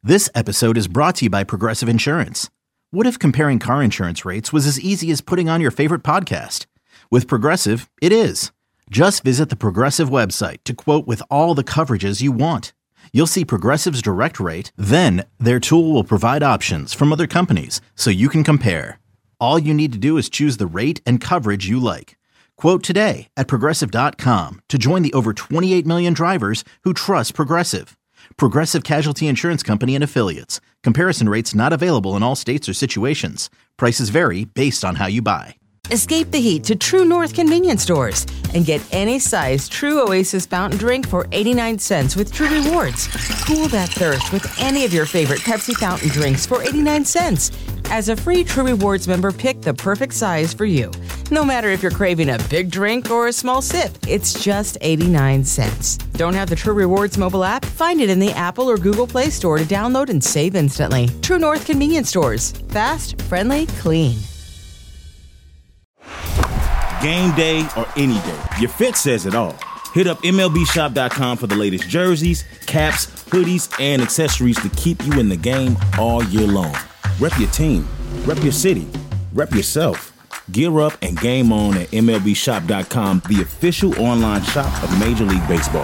This episode is brought to you by Progressive Insurance. What if comparing car insurance rates was as easy as putting on your favorite podcast? With Progressive, it is. Just visit the Progressive website to quote with all the coverages you want. You'll see Progressive's direct rate, then their tool will provide options from other companies so you can compare. All you need to do is choose the rate and coverage you like. Quote today at Progressive.com to join the over 28 million drivers who trust Progressive. Progressive Casualty Insurance Company and Affiliates. Comparison rates not available in all states or situations. Prices vary based on how you buy. Escape the heat to True North convenience stores and get any size True Oasis fountain drink for 89 cents with True Rewards. Cool that thirst with any of your favorite Pepsi fountain drinks for 89 cents. As a free True Rewards member, pick the perfect size for you. No matter if you're craving a big drink or a small sip, it's just 89 cents. Don't have the True Rewards mobile app? Find it in the Apple or Google Play Store to download and save instantly. True North convenience stores. Fast, friendly, clean. Game day or any day, your fit says it all. Hit up MLBshop.com for the latest jerseys, caps, hoodies, and accessories to keep you in the game all year long. Rep your team, rep your city, rep yourself. Gear up and game on at MLBshop.com, the official online shop of Major League Baseball.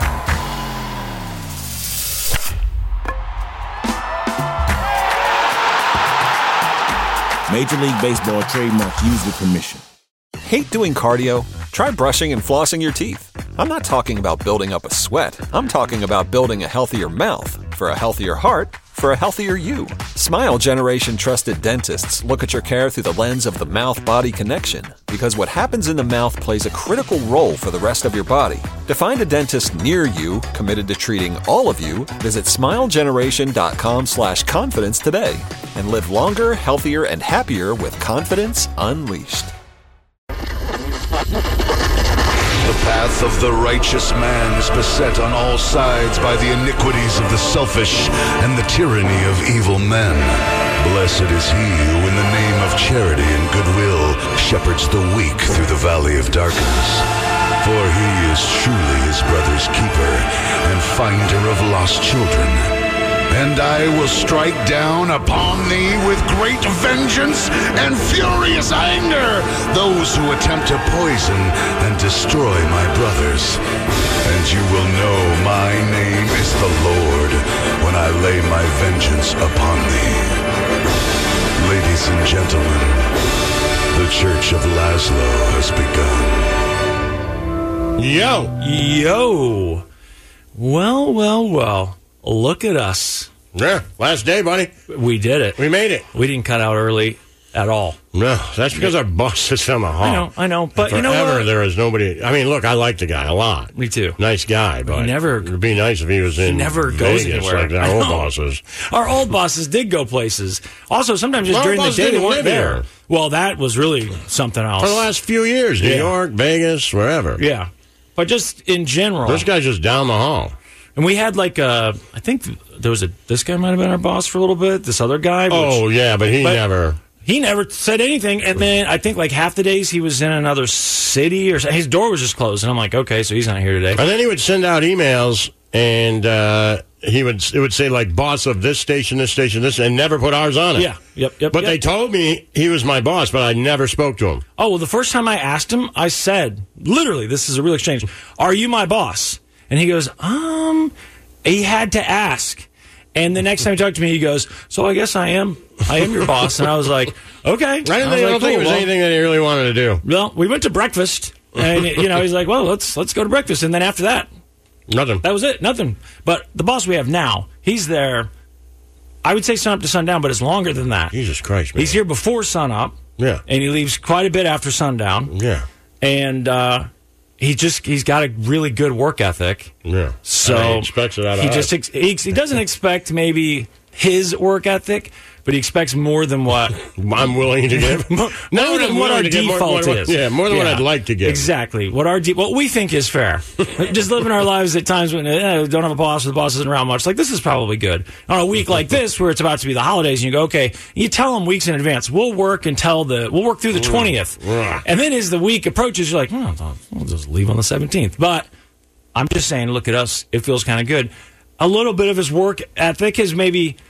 Major League Baseball trademark used with permission. Hate doing cardio? Try brushing and flossing your teeth. I'm not talking about building up a sweat. I'm talking about building a healthier mouth for a healthier heart for a healthier you. Smile Generation trusted dentists look at your care through the lens of the mouth-body connection because what happens in the mouth plays a critical role for the rest of your body. To find a dentist near you committed to treating all of you, visit smilegeneration.com/confidence today and live longer, healthier, and happier with confidence unleashed. The path of the righteous man is beset on all sides by the iniquities of the selfish and the tyranny of evil men. Blessed is he who in the name of charity and goodwill shepherds the weak through the valley of darkness. For he is truly his brother's keeper and finder of lost children. And I will strike down upon thee with great vengeance and furious anger those who attempt to poison and destroy my brothers. And you will know my name is the Lord when I lay my vengeance upon thee. Ladies and gentlemen, the Church of Laszlo has begun. Yo. Well. Look at us. Yeah, last day, buddy. We did it. We made it. We didn't cut out early at all. No, that's because our boss sits on the hall. I know. But you know what? There is nobody. I mean, look, I like the guy a lot. Me too. Nice guy, but it'd be nice if he was in never goes Vegas anywhere. like our old bosses. Our old bosses did go places. Also, sometimes just during the day they weren't there. Here. Well, that was really something else. For the last few years, New York, Vegas, wherever. Yeah. But just in general. This guy's just down the hall. And we had I think there was this guy might have been our boss for a little bit, this other guy. But he never said anything. And then I think like half the days he was in another city or his door was just closed. And I'm like, okay, so he's not here today. And then he would send out emails and it would say like boss of this station, and never put ours on it. Yeah, yep. But they told me he was my boss, but I never spoke to him. Oh, well, the first time I asked him, I said, literally, this is a real exchange, are you my boss? And he goes, he had to ask. And the next time he talked to me, he goes, so I guess I am your boss. And I was like, okay. I don't think it was anything that he really wanted to do. Well, we went to breakfast. And, he's like, well, let's go to breakfast. And then after that, nothing. That was it, nothing. But the boss we have now, he's there, I would say sun up to sundown, but it's longer than that. Jesus Christ, man. He's here before sun up. Yeah. And he leaves quite a bit after sundown. Yeah. And, he's got a really good work ethic. Yeah. So he expects it out of us. He doesn't expect maybe his work ethic, but he expects more than what I'm willing to give. more than what our default is. Yeah, more than what I'd like to give. Exactly. What we think is fair. Just living our lives at times when we don't have a boss or the boss isn't around much. Like, this is probably good. On a week like this where it's about to be the holidays and you go, okay, you tell them weeks in advance, we'll work through the 20th. And then as the week approaches, you're like, we'll just leave on the 17th. But I'm just saying, look at us. It feels kind of good. A little bit of his work ethic is maybe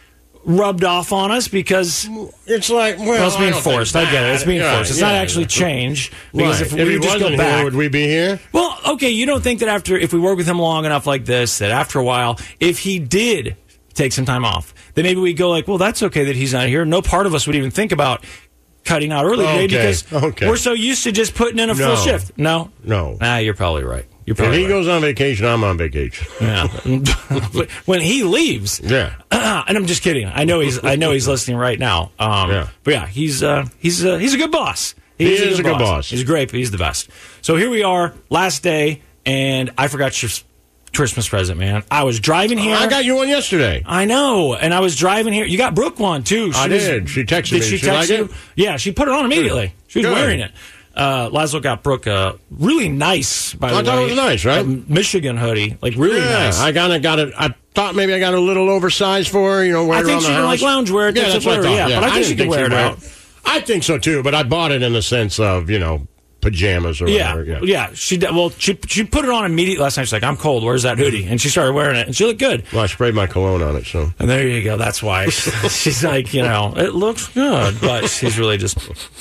rubbed off on us because it's like, well, it's being forced. I get it. It's being forced. It's not actually change. Because if we just go back, here, would we be here? Well, okay, you don't think that if we work with him long enough like this, that after a while, if he did take some time off, then maybe we go like, well, that's okay that he's not here. No part of us would even think about cutting out early today because we're so used to just putting in a full shift. No. You're probably right. If he goes on vacation, I'm on vacation. Yeah. When he leaves, and I'm just kidding. I know he's listening right now. But yeah, he's a good boss. He is a good boss. He's great. He's the best. So here we are, last day, and I forgot your Christmas present, man. I was driving here. I got you one yesterday. I know, and I was driving here. You got Brooke one too. I did. She texted me. Did she text you? Yeah, she put it on immediately. She was wearing it. Laszlo got Brooke a really nice, by the way. I thought it was nice, right? Michigan hoodie. Like, really nice. I kind of got it. I thought maybe I got a little oversized for her, wear it around the house. I think she can like loungewear. Yeah, that's what I thought. Yeah, but I think she can wear it out. I think so, too, but I bought it in the sense of, pajamas or whatever. Yeah. She put it on immediately last night. She's like, I'm cold. Where's that hoodie? And she started wearing it, and she looked good. Well, I sprayed my cologne on it, so. And there you go. That's why. She's like, it looks good, but she's really just...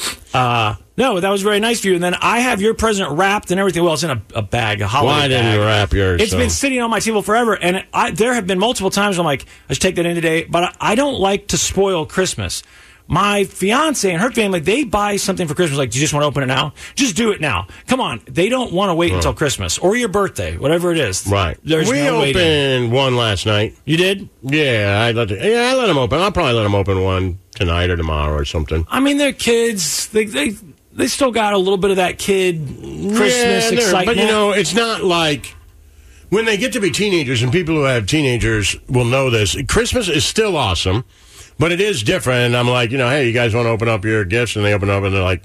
No, that was very nice of you. And then I have your present wrapped and everything. Well, it's in a bag, a holiday bag. Why didn't you wrap yours? It's been sitting on my table forever. And there have been multiple times where I'm like, I should take that in today. But I don't like to spoil Christmas. My fiance and her family, they buy something for Christmas. Like, do you just want to open it now? Just do it now. Come on. They don't want to wait until Christmas or your birthday, whatever it is. Right. There's we no opened one last night. You did? Yeah, I let them open. I'll probably let them open one tonight or tomorrow or something. I mean, they're kids. They still got a little bit of that kid Christmas excitement. But, it's not like when they get to be teenagers, and people who have teenagers will know this, Christmas is still awesome, but it is different. And I'm like, hey, you guys want to open up your gifts? And they open up and they're like,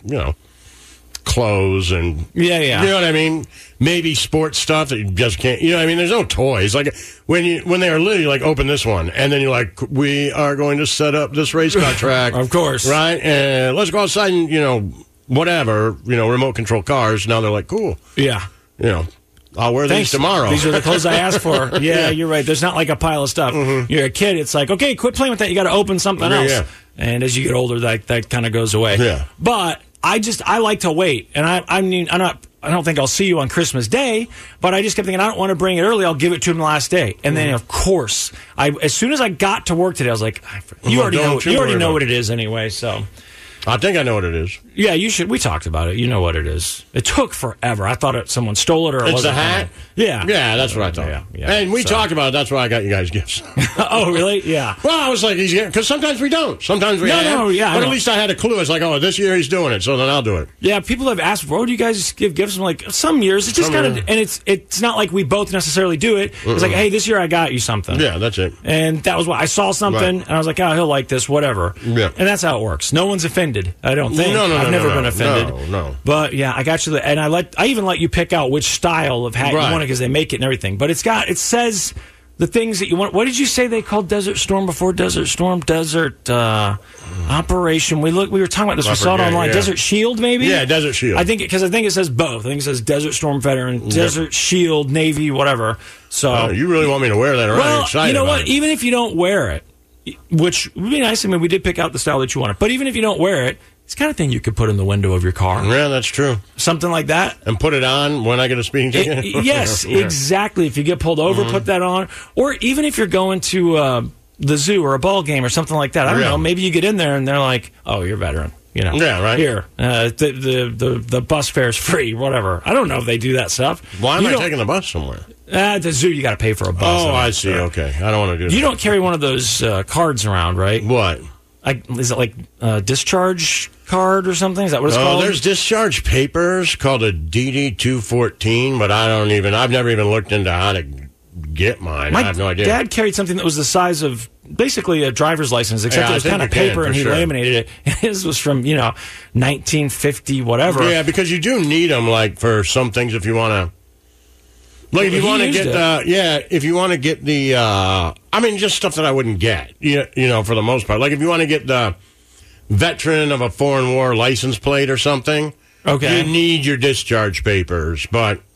clothes and... Yeah. You know what I mean? Maybe sports stuff that you just can't... there's no toys. Like, when they are little, you like, open this one. And then you're like, we are going to set up this race car track. Of course. Right? And let's go outside and, whatever, remote control cars. Now they're like, cool. Yeah. I'll wear these tomorrow. These are the clothes I asked for. Yeah, you're right. There's not like a pile of stuff. Mm-hmm. You're a kid. It's like, okay, quit playing with that. You got to open something else. Yeah. And as you get older, that kind of goes away. Yeah. But I like to wait. And I don't think I'll see you on Christmas Day, but I just kept thinking, I don't want to bring it early. I'll give it to him the last day. And then, of course, as soon as I got to work today, I was like, you already know what it is anyway, so... I think I know what it is. Yeah, you should. We talked about it. You know what it is. It took forever. I thought someone stole it or it wasn't. It's the hat? Yeah. Yeah, that's what I thought. Yeah. And we talked about it. That's why I got you guys gifts. Oh, really? Yeah. Well, I was like, because sometimes we don't. Sometimes we have. But at least I had a clue. It's like, this year he's doing it, so then I'll do it. Yeah, people have asked, do you guys give gifts? I'm like, some years. It's just kind of, and it's not like we both necessarily do it. It's like, hey, this year I got you something. Yeah, that's it. And that was what I saw something, and I was like, he'll like this, whatever. Yeah. And that's how it works. No one's offended, I don't think. I've never been offended. No. But yeah, I got you. And I even let you pick out which style of hat you want because they make it and everything. But it says the things that you want. What did you say they called Desert Storm before? Desert Storm, Desert Operation. We were talking about this. We saw it online. Yeah. Desert Shield, maybe. Yeah, Desert Shield. I think it says both. I think it says Desert Storm Veteran, Desert Shield, Navy, whatever. So you really want me to wear that? Well, you know what? Even if you don't wear it, which would be nice. I mean, we did pick out the style that you wanted. But even if you don't wear it, it's the kind of thing you could put in the window of your car. Yeah, that's true. Something like that. And put it on when I get a speeding ticket? Yes, exactly. If you get pulled over, put that on. Or even if you're going to the zoo or a ball game or something like that. I don't know. Maybe you get in there and they're like, oh, you're a veteran. Yeah, right. Here, the bus fare's free, whatever. I don't know if they do that stuff. Why am I taking the bus somewhere? At the zoo, you got to pay for a bus. Oh, I see. Okay. I don't want to do that. You don't carry one of those cards around, right? What? Is it like a discharge card or something? Is that what it's called? There's discharge papers called a DD-214, but I've never even looked into how to get mine. I have no idea. My dad carried something that was the size of basically a driver's license, except it was kind of paper and he laminated it. His was from, 1950, whatever. Yeah, because you do need them, like, for some things if you want to. Like, if you want to get if you want to get the, just stuff that I wouldn't get, for the most part. Like, if you want to get the veteran of a foreign war license plate or something, okay, you need your discharge papers. But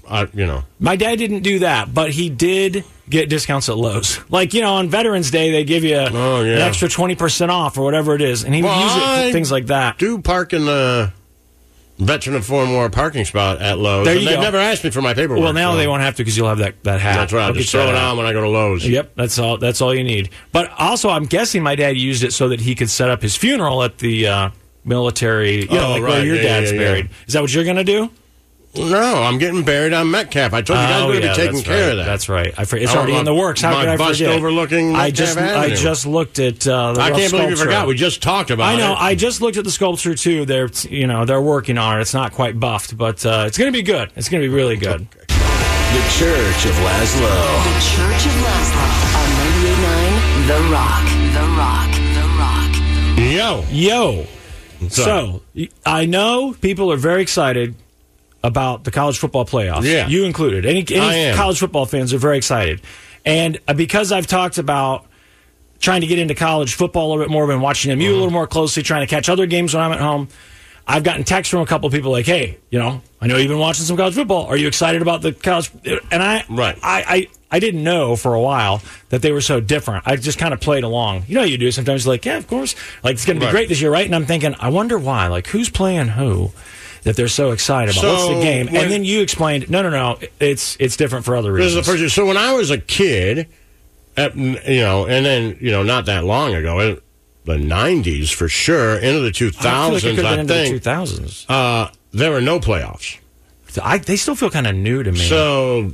My dad didn't do that, but he did get discounts at Lowe's. Like, on Veterans Day, they give you an extra 20% off or whatever it is, and he would use it for things like that. Do park in the Veteran of Foreign War parking spot at Lowe's. There you They've go. never asked me for my paperwork. Well, now they won't have to because you'll have that hat. That's right. I'll just throw it on when I go to Lowe's. Yep, that's all you need. But also, I'm guessing my dad used it so that he could set up his funeral at the military, where your dad's buried. Is that what you're going to do? No, I'm getting buried on Metcalf. I told you guys we're going to be taking care of that. That's right. It's already in the works. How could I bust forget? overlooking Metcalf Avenue. I just looked at the I can't believe you forgot. We just talked about it. I know. I just looked at the sculpture too. They're working on it. It's not quite buffed, but it's going to be good. It's going to be really good. Okay. The Church of Laszlo. The Church of Laszlo on 98.9 The Rock. The Rock. The Rock. Yo. So, I know people are very excited about the college football playoffs. Yeah. You included. Any college football fans are very excited. And because I've talked about trying to get into college football a little bit more, been watching MU a little more closely, trying to catch other games when I'm at home, I've gotten texts from a couple of people like, hey, I know you've been watching some college football. Are you excited about the college? And I didn't know for a while that they were so different. I just kind of played along. You do. Sometimes you're like, yeah, of course. Like, it's going to be great this year, right? And I'm thinking, I wonder why. Like, who's playing who that they're so excited about? What's the game? And then you explained, no, it's different for other reasons. This is the first year. So when I was a kid, and then, not that long ago, the 90s for sure, into the 2000s, I think. The 2000s. There were no playoffs. They still feel kind of new to me. So,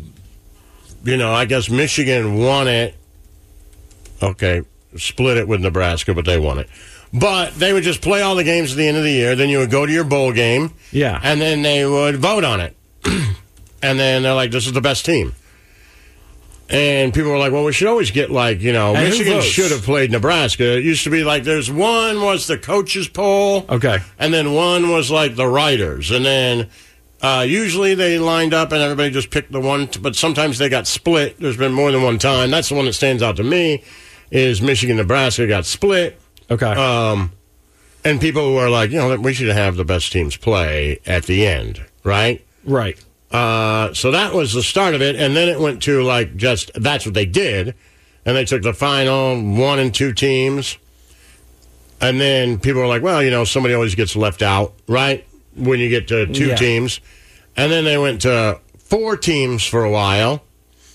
I guess Michigan won it. Okay, split it with Nebraska, but they won it. But they would just play all the games at the end of the year. Then you would go to your bowl game. Yeah. And then they would vote on it. And then they're like, this is the best team. And people were like, well, we should always get Michigan should have played Nebraska. It used to be like one was the coaches poll. Okay. And then one was like the writers. And then usually they lined up and everybody just picked the one. But sometimes they got split. There's been more than one time. That's the one that stands out to me is Michigan-Nebraska got split. Okay. And people were like, we should have the best teams play at the end, right? Right. So that was the start of it, and then it went to that's what they did, and they took the final 1 and 2 teams, and then people were like, well, somebody always gets left out, right? When you get to 2 teams, and then they went to 4 teams for a while,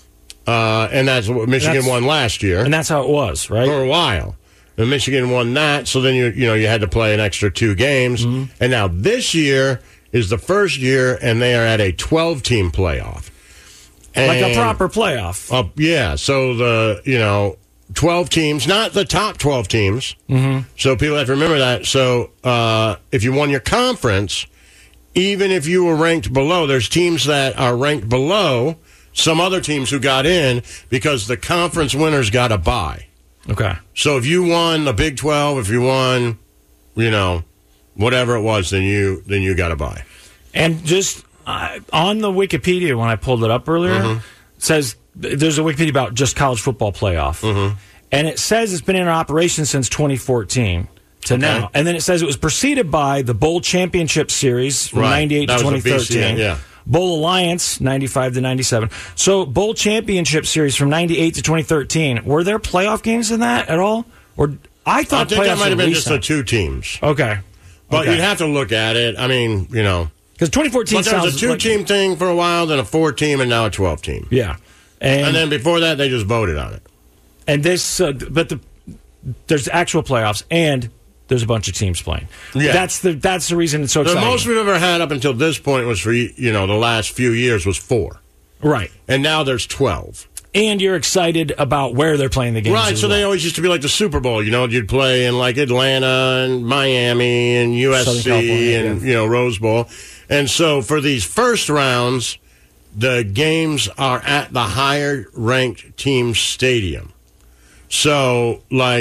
and that's what Michigan won last year, and that's how it was, right? For a while. And Michigan won that, so then you had to play an extra 2 games. Mm-hmm. And now this year is the first year, and they are at a 12-team playoff. And, like a proper playoff. Yeah, so the 12 teams, not the top 12 teams. Mm-hmm. So people have to remember that. So if you won your conference, even if you were ranked below, there's teams that are ranked below some other teams who got in because the conference winners got a bye. Okay. So if you won the Big 12, if you won, whatever it was, then you got to buy. And just on the Wikipedia, when I pulled it up earlier, it says there's a Wikipedia about just college football playoff. Mm-hmm. And it says it's been in operation since 2014 to now. And then it says it was preceded by the Bowl Championship Series from 98 to 2013. Yeah. Bowl Alliance, 95 to 97. So, Bowl Championship Series from 98 to 2013. Were there playoff games in that at all? Or I think that might have been just the 2 teams. Okay. But you'd have to look at it. I mean, because 2014 there was a 2-team thing for a while, then a 4-team, and now a 12-team. Yeah. And then before that, they just voted on it. And this, there's actual playoffs, and there's a bunch of teams playing. Yeah. That's the reason it's so exciting. The most we've ever had up until this point was for, the last few years was 4. Right. And now there's 12. And you're excited about where they're playing the games. Right, so they always used to be like the Super Bowl. You'd play in like Atlanta and Miami and USC and, Rose Bowl. And so for these first rounds, the games are at the higher-ranked team's stadium. So,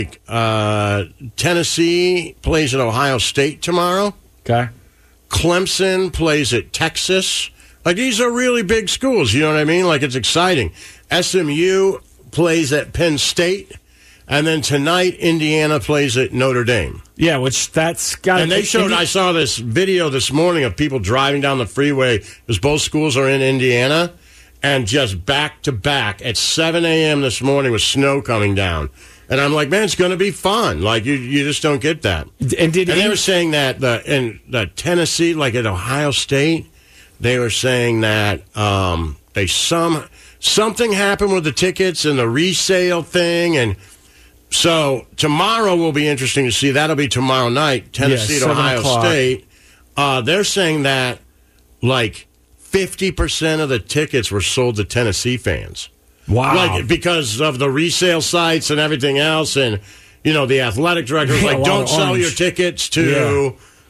Tennessee plays at Ohio State tomorrow. Okay. Clemson plays at Texas. These are really big schools, you know what I mean? It's exciting. SMU plays at Penn State. And then tonight, Indiana plays at Notre Dame. Yeah, which that's got. And they showed. I saw this video this morning of people driving down the freeway because both schools are in Indiana, and just back to back at 7 a.m. this morning with snow coming down. And I'm like, man, it's going to be fun. Like you just don't get that. And they were saying that in the Tennessee, like at Ohio State, they were saying that something happened with the tickets and the resale thing, and so tomorrow will be interesting to see. That'll be tomorrow night, Tennessee to Ohio State. They're saying that like 50% of the tickets were sold to Tennessee fans. Wow. Like, because of the resale sites and everything else, and, the athletic director was like, don't sell your tickets to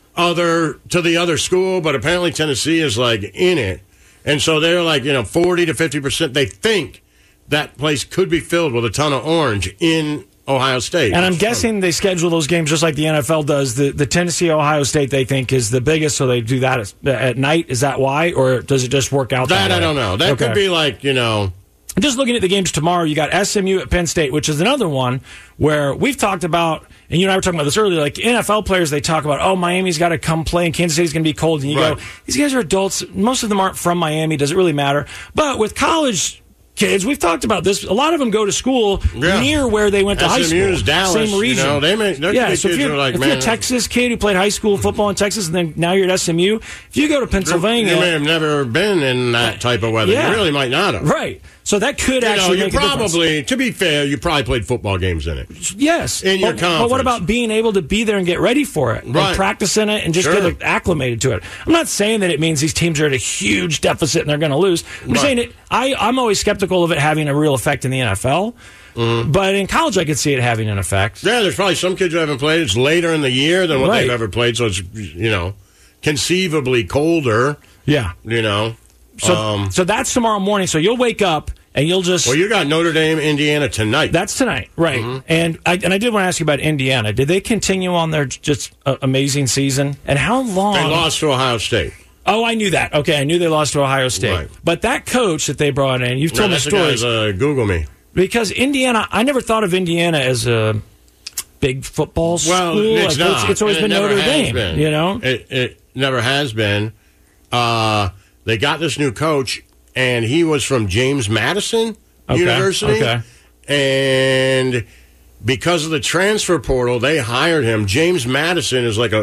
the other school, but apparently Tennessee is, like, in it. And so they're like, 40 to 50%. They think that place could be filled with a ton of orange in Ohio State. And I'm guessing they schedule those games just like the NFL does. The Tennessee-Ohio State, they think, is the biggest, so they do that at night. Is that why? Or does it just work out that way? I don't know. That could be like, Just looking at the games tomorrow, you got SMU at Penn State, which is another one where we've talked about, and you and I were talking about this earlier, like NFL players, they talk about, Miami's got to come play and Kansas City's going to be cold. And you go, these guys are adults. Most of them aren't from Miami. Does it really matter? But with college kids, we've talked about this. A lot of them go to school near where they went to high school. SMU's Dallas, same region. So if you're a Texas kid who played high school football in Texas and then now you're at SMU, if you go to Pennsylvania... You may have never been in that type of weather. You really might not have. Right. So that could actually make a difference. To be fair, you probably played football games in it. Yes. In your conference. But what about being able to be there and get ready for it? Right. And practice in it and just get acclimated to it. I'm not saying that it means these teams are at a huge deficit and they're going to lose. I'm just saying I'm always skeptical of it having a real effect in the NFL. Mm-hmm. But in college, I could see it having an effect. Yeah, there's probably some kids who haven't played. It's later in the year than what they've ever played, so it's, conceivably colder. Yeah. So that's tomorrow morning. So you'll wake up and you'll just... Well, you got Notre Dame, Indiana tonight. That's tonight, right. Mm-hmm. And I did want to ask you about Indiana. Did they continue on their just amazing season? And how long... They lost to Ohio State. Oh, I knew that. Okay, I knew they lost to Ohio State. Right. But that coach that they brought in, you've told me stories... Google me. Because Indiana, I never thought of Indiana as a big football school. Well, it's not. It's always been Notre Dame, It never has been. They got this new coach, and he was from James Madison University. Okay. And because of the transfer portal, they hired him. James Madison is like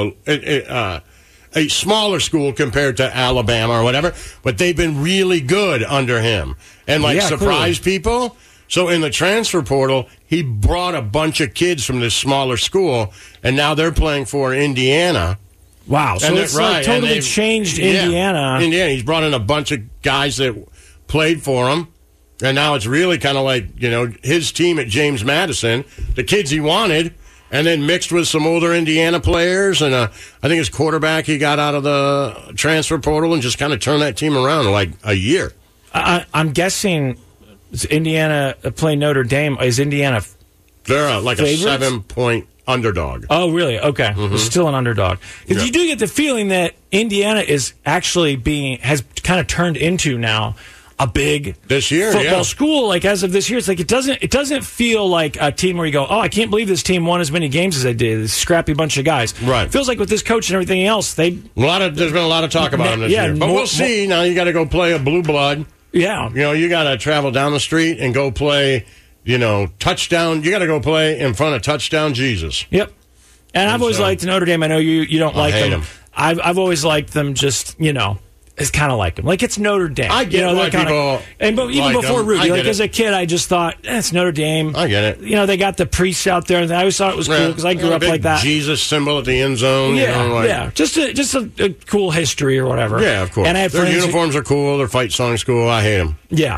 a smaller school compared to Alabama or whatever, but they've been really good under him and surprised people. So in the transfer portal, he brought a bunch of kids from this smaller school, and now they're playing for Indiana. Wow, so it's totally changed Indiana. Indiana, he's brought in a bunch of guys that played for him, and now it's really kind of like, his team at James Madison, the kids he wanted, and then mixed with some older Indiana players, and I think his quarterback he got out of the transfer portal and just kind of turned that team around in like a year. I'm guessing Indiana playing Notre Dame. Is Indiana They're like favorites? A 7-point underdog. Oh, really? Okay. Mm-hmm. Still an underdog. Because you do get the feeling that Indiana is actually has kind of turned into now a big this year football school. Like as of this year, it's like it doesn't feel like a team where you go, I can't believe this team won as many games as they did. This scrappy bunch of guys. Right. It feels like with this coach and everything else, there's been a lot of talk about them this year. But we'll see. Now you got to go play a blue blood. Yeah. You got to travel down the street and go play. Touchdown. You got to go play in front of Touchdown Jesus. Yep. And I've always liked Notre Dame. I know you don't like them. I've always liked them. Just it's kind of like them. Like it's Notre Dame. I get why people. But even before Rudy, as a kid, I just thought it's Notre Dame. I get it. They got the priests out there, and I always thought it was cool because I grew up like that. Jesus symbol at the end zone. Yeah, just a cool history or whatever. Yeah, of course. And I have their uniforms are cool. Their fight song's cool. I hate them. Yeah.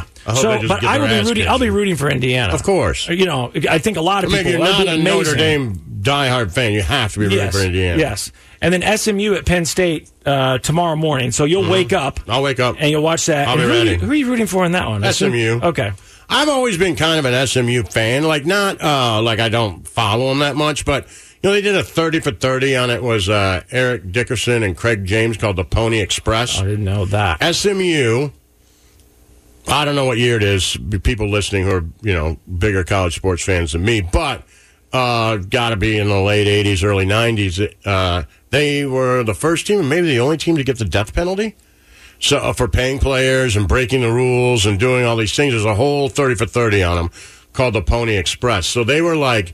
I'll be rooting for Indiana. Of course. I think a lot of people. If you're not a Notre Dame diehard fan, you have to be rooting for Indiana. Yes. And then SMU at Penn State tomorrow morning. So you'll wake up. I'll wake up. And you'll watch that. I'll be ready. Who are you rooting for in that one? SMU. Okay. I've always been kind of an SMU fan. Not I don't follow them that much, but they did a 30 for 30 on it. Was Eric Dickerson and Craig James called the Pony Express. I didn't know that. SMU I don't know what year it is. People listening who are, bigger college sports fans than me, but got to be in the late 80s, early 90s. They were the first team and maybe the only team to get the death penalty. So for paying players and breaking the rules and doing all these things, there's a whole 30 for 30 on them called the Pony Express. So they were like,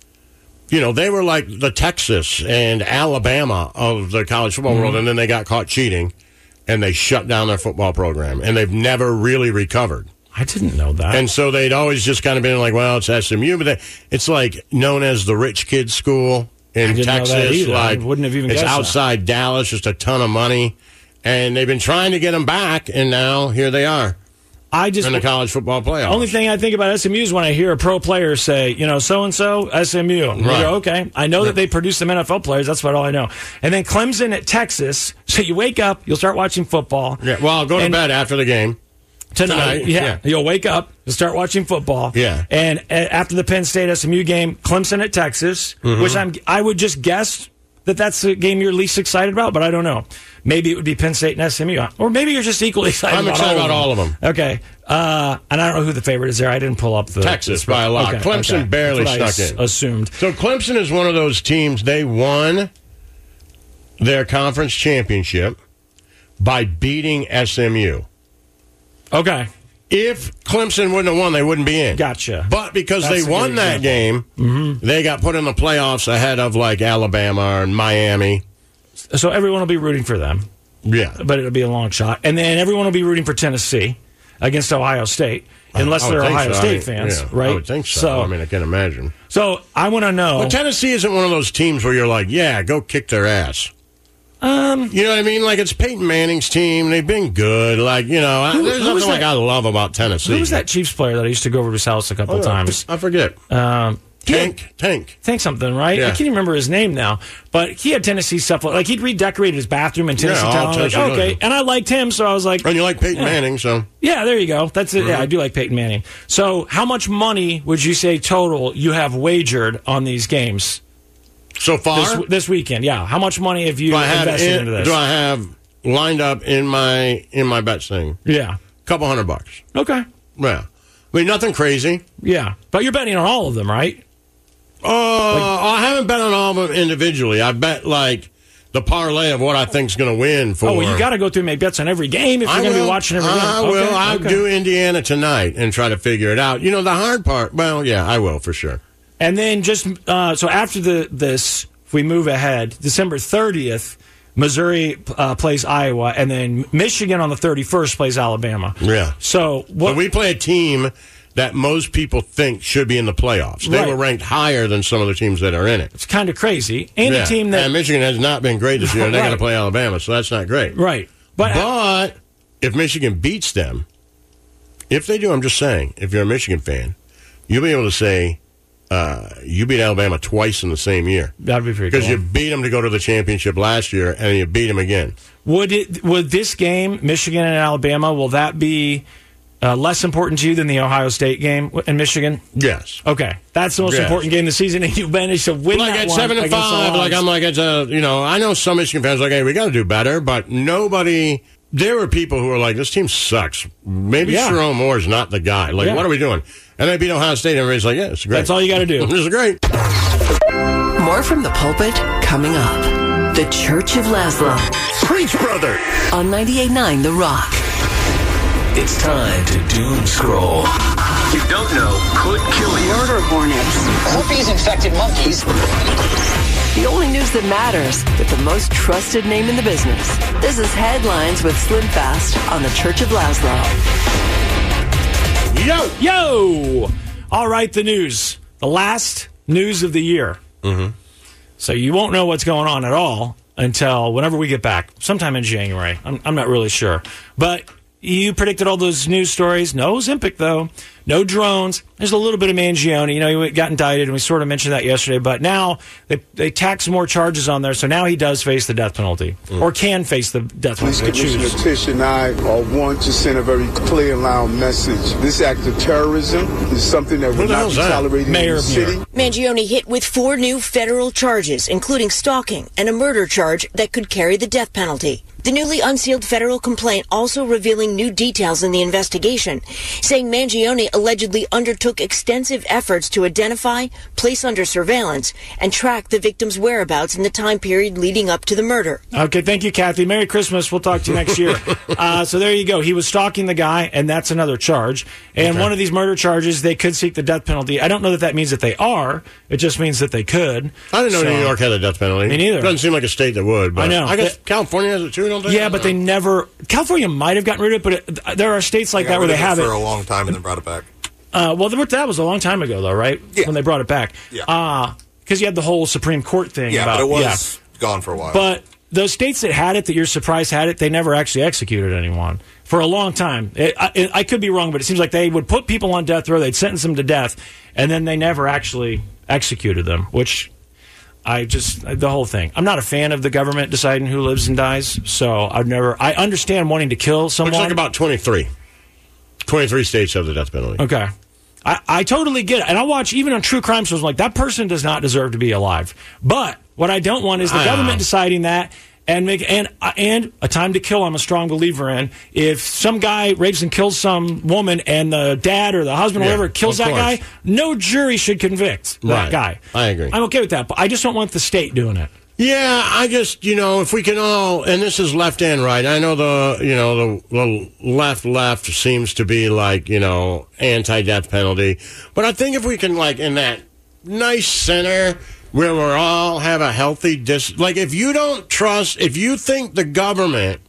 the Texas and Alabama of the college football world, and then they got caught cheating, and they shut down their football program, and they've never really recovered. I didn't know that. And so they'd always just kind of been like, well, it's SMU, but it's like known as the rich kid school in Texas. Like, I wouldn't have even guessed it's outside Dallas, just a ton of money. And they've been trying to get them back, and now here they are. In the college football playoffs. Only thing I think about SMU is when I hear a pro player say, so-and-so, SMU. Right. Go, okay. I know that they produce some NFL players. That's about all I know. And then Clemson at Texas. So you wake up, you'll start watching football. Yeah. Well, I'll go to bed after the game. Tonight. Yeah. You'll wake up, you'll start watching football. Yeah. And after the Penn State SMU game, Clemson at Texas, which I would just guess that's the game you're least excited about, but I don't know. Maybe it would be Penn State and SMU. Or maybe you're just equally excited I'm excited about all of them. Okay. And I don't know who the favorite is there. I didn't pull up the... Texas by a lot. Okay. Clemson barely snuck in. Assumed. So Clemson is one of those teams, they won their conference championship by beating SMU. Okay. If Clemson wouldn't have won, they wouldn't be in. Gotcha. But because they won that game, they got put in the playoffs ahead of like Alabama and Miami. So everyone will be rooting for them. Yeah. But it'll be a long shot. And then everyone will be rooting for Tennessee against Ohio State, unless they're Ohio State fans, right? I would think so. I can imagine. So I want to know. But Tennessee isn't one of those teams where you're like, yeah, go kick their ass. You know what I mean? Like, it's Peyton Manning's team. They've been good. Like, there's nothing like I love about Tennessee. Who was that Chiefs player that I used to go over to his house a couple of times? I forget. Tank something, right? Yeah. I can't remember his name now, but he had Tennessee stuff. Like, he'd redecorated his bathroom in Tennessee town. Like, okay, and I liked him, so I was like... And you like Peyton Manning, so... Yeah, there you go. That's it. Yeah, I do like Peyton Manning. So how much money would you say total you have wagered on these games? So far? This weekend, yeah. How much money have you invested into this? Do I have lined up in my bets thing? Yeah. Couple $100. Okay. Yeah. I mean, nothing crazy. Yeah. But you're betting on all of them, right? I haven't bet on all of them individually. I bet, like, the parlay of what I think's going to win for... Oh, well, you got to go through and make bets on every game if you're going to be watching every game. I will. I'll do Indiana tonight and try to figure it out. The hard part... Well, yeah, I will, for sure. And then just... so after this, if we move ahead, December 30th, Missouri plays Iowa, and then Michigan on the 31st plays Alabama. Yeah. So we play a team that most people think should be in the playoffs. They were ranked higher than some of the teams that are in it. It's kind of crazy. And a team that... And Michigan has not been great this year, and they're going to play Alabama, so that's not great. Right. But if Michigan beats them, if they do, I'm just saying, if you're a Michigan fan, you'll be able to say you beat Alabama twice in the same year. That'd be pretty cool. Because you beat them to go to the championship last year, and you beat them again. Would this game, Michigan and Alabama, will that be... less important to you than the Ohio State game in Michigan? Yes. Okay. That's the most important game of the season, and you managed to win like that at 7-5, I know some Michigan fans are like, hey, we got to do better, but nobody... There were people who were like, this team sucks. Maybe Sherrone Moore's not the guy. Like, what are we doing? And they beat Ohio State, and everybody's like, yeah, it's great. That's all you got to do. This is great. More from the pulpit coming up. The Church of Laszlo. Preach, brother! On 98.9 The Rock. It's time to doom scroll. You don't know could kill you. Murder hornets. Herpes-infected monkeys. The only news that matters with the most trusted name in the business. This is Headlines with Slim Fast on the Church of Laszlo. Yo! All right, the news. The last news of the year. Mm-hmm. So you won't know what's going on at all until whenever we get back, sometime in January. I'm not really sure. But... You predicted all those news stories. No Ozempic, though. no drones. There's a little bit of Mangione. You know, he got indicted, and we sort of mentioned that yesterday. But now they tack some more charges on there, so now he does face the death penalty, or can face the death penalty. Police Commissioner Tish and I want to send a very clear and loud message. This act of terrorism is something that will not be tolerated in the city. Mangione hit with 4 new federal charges, including stalking and a murder charge that could carry the death penalty. The newly unsealed federal complaint also revealing new details in the investigation, saying Mangione allegedly undertook extensive efforts to identify, place under surveillance, and track the victim's whereabouts in the time period leading up to the murder. Okay, thank you, Kathy. Merry Christmas. We'll talk to you next year. So there you go. He was stalking the guy, and that's another charge. And one of these murder charges, they could seek the death penalty. I don't know that means that they are. It just means that they could. I didn't know New York had a death penalty. Me neither. It doesn't seem like a state that would. But I know. I guess California has it too, don't they? Yeah, but they never. California might have gotten rid of it, but there are states like that where they have it for a long time and then brought it back. Well, that was a long time ago, though, right? Yeah. When they brought it back. Yeah. Because you had the whole Supreme Court thing. Yeah, about, but it was gone for a while. But those states that had it, that you're surprised had it, they never actually executed anyone for a long time. I could be wrong, but it seems like they would put people on death row, they'd sentence them to death, and then they never actually executed them, which... the whole thing. I'm not a fan of the government deciding who lives and dies, so I understand wanting to kill someone. Looks like about 23. 23 states have the death penalty. Okay. I totally get it. And I watch, even on true crime shows, I'm like, that person does not deserve to be alive. But what I don't want is the government deciding that and a time to kill I'm a strong believer in. If some guy rapes and kills some woman and the dad or the husband or whatever kills that guy, no jury should convict that guy. I agree. I'm okay with that, but I just don't want the state doing it. Yeah, I just, if we can all, and this is left and right. I know the left seems to be like, anti-death penalty. But I think if we can, like, in that nice center where we all have a healthy, like, if you think the government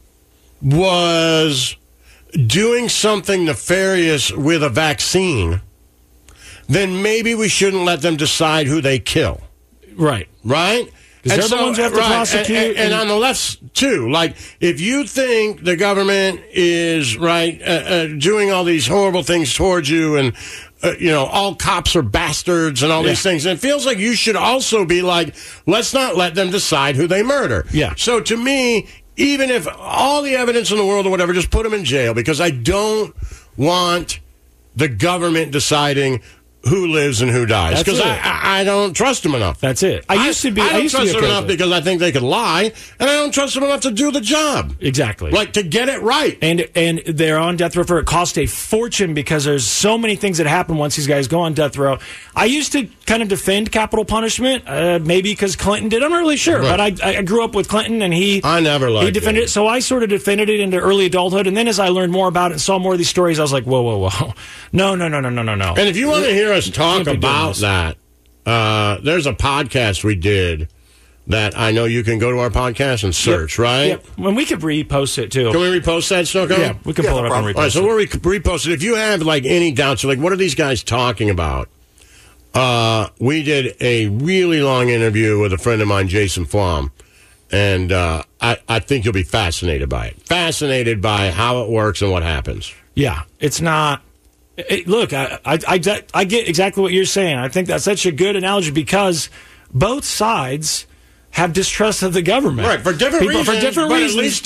was doing something nefarious with a vaccine, then maybe we shouldn't let them decide who they kill. Right. Right? Because they're the ones who have to prosecute. And on the left, too. Like, if you think the government is, doing all these horrible things towards you and, all cops are bastards and all these things, and it feels like you should also be like, let's not let them decide who they murder. Yeah. So to me, even if all the evidence in the world or whatever, just put them in jail, because I don't want the government deciding who lives and who dies, because I don't trust them enough. That's it. I used to don't trust them enough because I think they could lie, and I don't trust them enough to do the job. Exactly. Like, to get it right. And they're on death row for it cost a fortune because there's so many things that happen once these guys go on death row. I used to kind of defend capital punishment, maybe because Clinton did. I'm not really sure, but I grew up with Clinton, and I never liked he defended it. So I sort of defended it into early adulthood, and then as I learned more about it and saw more of these stories, I was like, whoa. No. And if you want to hear us talk about that, there's a podcast we did that I know you can go to our podcast and search, right? Yep. When we could repost it, too. Can we repost that, Snooko? Yeah, we can pull it up and repost it. All right, so we'll repost it. If you have, like, any doubts, like, what are these guys talking about? We did a really long interview with a friend of mine, Jason Flom, and I think you'll be fascinated by it. Fascinated by how it works and what happens. Yeah, it's not... Look, I get exactly what you're saying. I think that's such a good analogy because both sides have distrust of the government, right? For different reasons. For different reasons.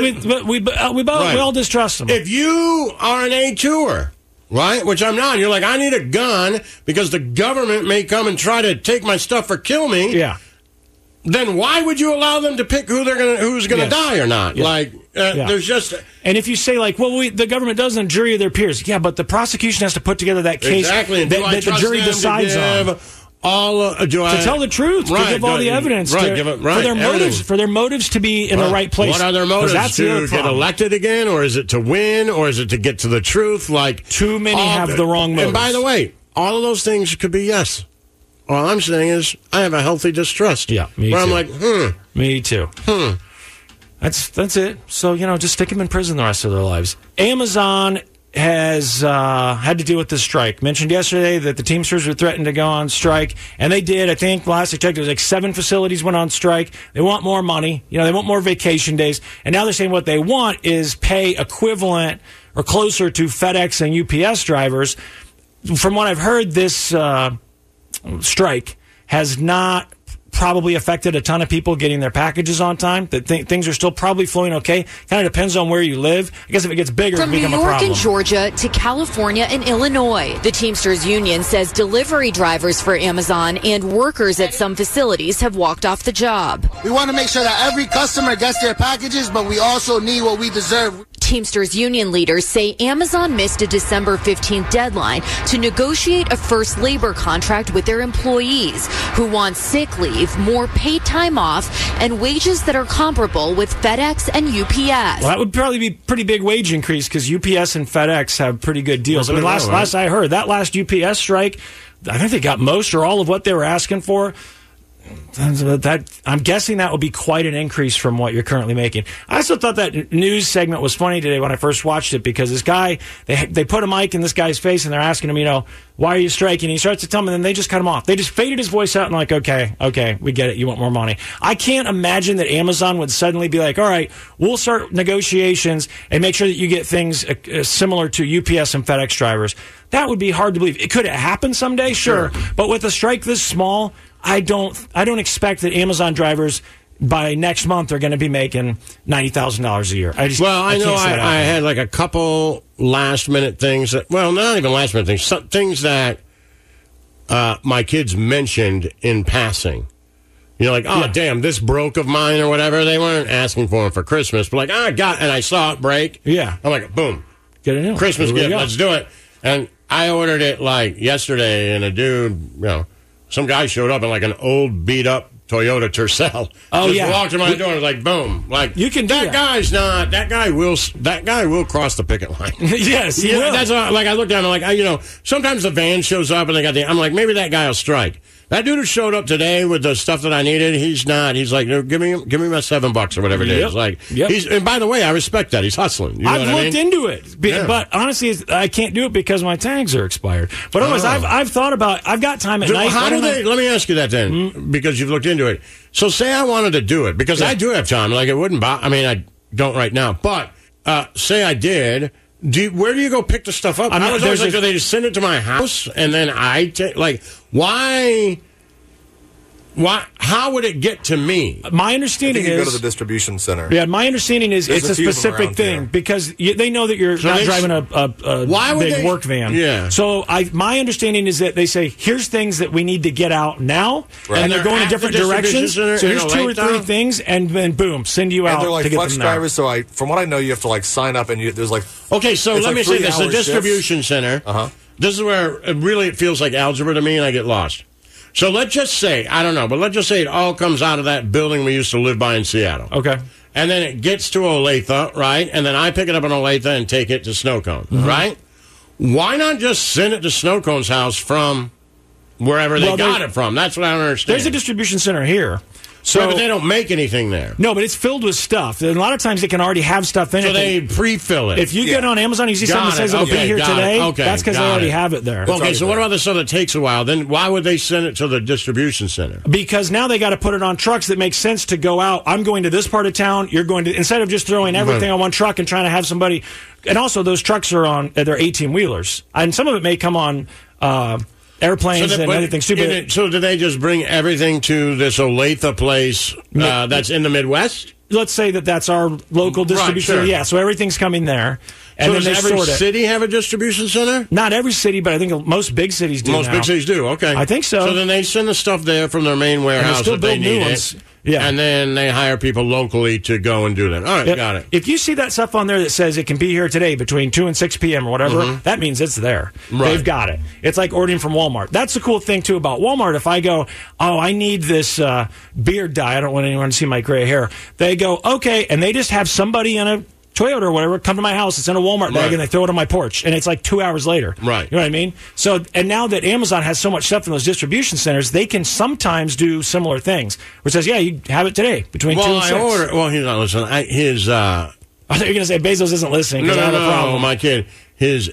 We all distrust them. If you are an A2er, right, which I'm not, you're like, I need a gun because the government may come and try to take my stuff or kill me. Yeah. Then why would you allow them to pick who's going to die or not? Yeah. Like, there's just... And if you say, like, the government does in a jury of their peers, yeah, but the prosecution has to put together that case that the jury decides on. To tell the truth, to give all the evidence, for their motives to be in the right place. What are their motives? To get elected again, or is it to win, or is it to get to the truth? Like, too many have the wrong motives. And by the way, all of those things could be yes. All I'm saying is I have a healthy distrust. Yeah, me where too. I'm like, Me too. That's it. So, just stick them in prison the rest of their lives. Amazon has had to deal with this strike. Mentioned yesterday that the Teamsters were threatened to go on strike, and they did. I think last I checked, it was like 7 facilities went on strike. They want more money. They want more vacation days. And now they're saying what they want is pay equivalent or closer to FedEx and UPS drivers. from what I've heard, this strike has not probably affected a ton of people getting their packages on time. That things are still probably flowing okay. Kind of depends on where you live. I guess if it gets bigger, it becomes a problem. From New York and Georgia to California and Illinois, the Teamsters Union says delivery drivers for Amazon and workers at some facilities have walked off the job. We want to make sure that every customer gets their packages, but we also need what we deserve. Teamsters Union leaders say Amazon missed a December 15th deadline to negotiate a first labor contract with their employees who want sick leave, more paid time off, and wages that are comparable with FedEx and UPS. Well, that would probably be a pretty big wage increase because UPS and FedEx have pretty good deals. I mean, last I heard, that last UPS strike, I think they got most or all of what they were asking for. I'm guessing that will be quite an increase from what you're currently making. I also thought that news segment was funny today when I first watched it because this guy, they put a mic in this guy's face and they're asking him, why are you striking? And he starts to tell them, and then they just cut him off. They just faded his voice out and like, okay, we get it. You want more money. I can't imagine that Amazon would suddenly be like, all right, we'll start negotiations and make sure that you get things similar to UPS and FedEx drivers. That would be hard to believe. It could happen someday, sure. But with a strike this small, I don't expect that Amazon drivers by next month are going to be making $90,000 a year. I know I had like a couple last minute things not even last minute things, some things that my kids mentioned in passing. Damn, this broke of mine or whatever. They weren't asking for them for Christmas, but and I saw it break. Yeah. I'm like, boom. Get it in. Christmas gift, let's do it. And I ordered it like yesterday, and a dude, some guy showed up in like an old beat up Toyota Tercel. Oh, just walked to my door and was like, boom. Like, you can do that. That guy will cross the picket line. Yes, he will. That's like I looked down and like, sometimes the van shows up and I'm like, maybe that guy will strike. That dude who showed up today with the stuff that I needed, he's not. He's like, no, give me my $7 or whatever it is. Like, and by the way, I respect that. He's hustling. You know I've looked into it, but honestly, I can't do it because my tags are expired. But otherwise, I've thought about. I've got time at night. Let me ask you that then, because you've looked into it. So, say I wanted to do it because I do have time. Like, it wouldn't bother. I mean, I don't right now, but say I did. Where do you go pick the stuff up? I was always like, do they just send it to my house and then I take? Like, why? How would it get to me? My understanding is you go to the distribution center. Yeah, my understanding is it's a specific thing because they know that you're not driving a big work van. Yeah. So my understanding is that they say, here's things that we need to get out now, and they're going in different directions. So here's 2 or 3 things, and then boom, send you out. And they're like to get flex them drivers. So from what I know, you have to like sign up, and there's like okay. So let me say this: the distribution center. This is where it feels like algebra to me, and I get lost. So let's just say, I don't know, but let's just say it all comes out of that building we used to live by in Seattle. Okay. And then it gets to Olathe, right? And then I pick it up in Olathe and take it to Snowcone, right? Why not just send it to Snowcone's house from wherever they got it from? That's what I don't understand. There's a distribution center here. So, but they don't make anything there. No, but it's filled with stuff. And a lot of times they can already have stuff in it. So they pre-fill it. If you get on Amazon, you see something that says it'll be here today. That's because they already have it there. Okay, so what about the stuff that takes a while? Then why would they send it to the distribution center? Because now they got to put it on trucks that make sense to go out. I'm going to this part of town. You're going to, instead of just throwing everything on one truck and trying to have somebody. And also, those trucks are they're 18-wheelers. And some of it may come on airplanes and everything stupid. So do they just bring everything to this Olathe place that's in the Midwest? Let's say that's our local distribution. Right, sure. Yeah, so everything's coming there. And so then does every city have a distribution center? Not every city, but I think most big cities do. Big cities do, okay. I think so. So then they send the stuff there from their main warehouse if they need it. Yeah. And then they hire people locally to go and do that. All right, got it. If you see that stuff on there that says it can be here today between 2 and 6 p.m. or whatever, that means it's there. Right. They've got it. It's like ordering from Walmart. That's the cool thing, too, about Walmart. If I go, I need this beard dye. I don't want anyone to see my gray hair. They go, okay, and they just have somebody in a Toyota or whatever come to my house. It's in a Walmart bag, and they throw it on my porch, and it's like 2 hours later. Right. You know what I mean? So, and now that Amazon has so much stuff in those distribution centers, they can sometimes do similar things. Where it says, yeah, you have it today between 2 and 6. He's not listening. I thought you were going to say Bezos isn't listening. No, my kid. His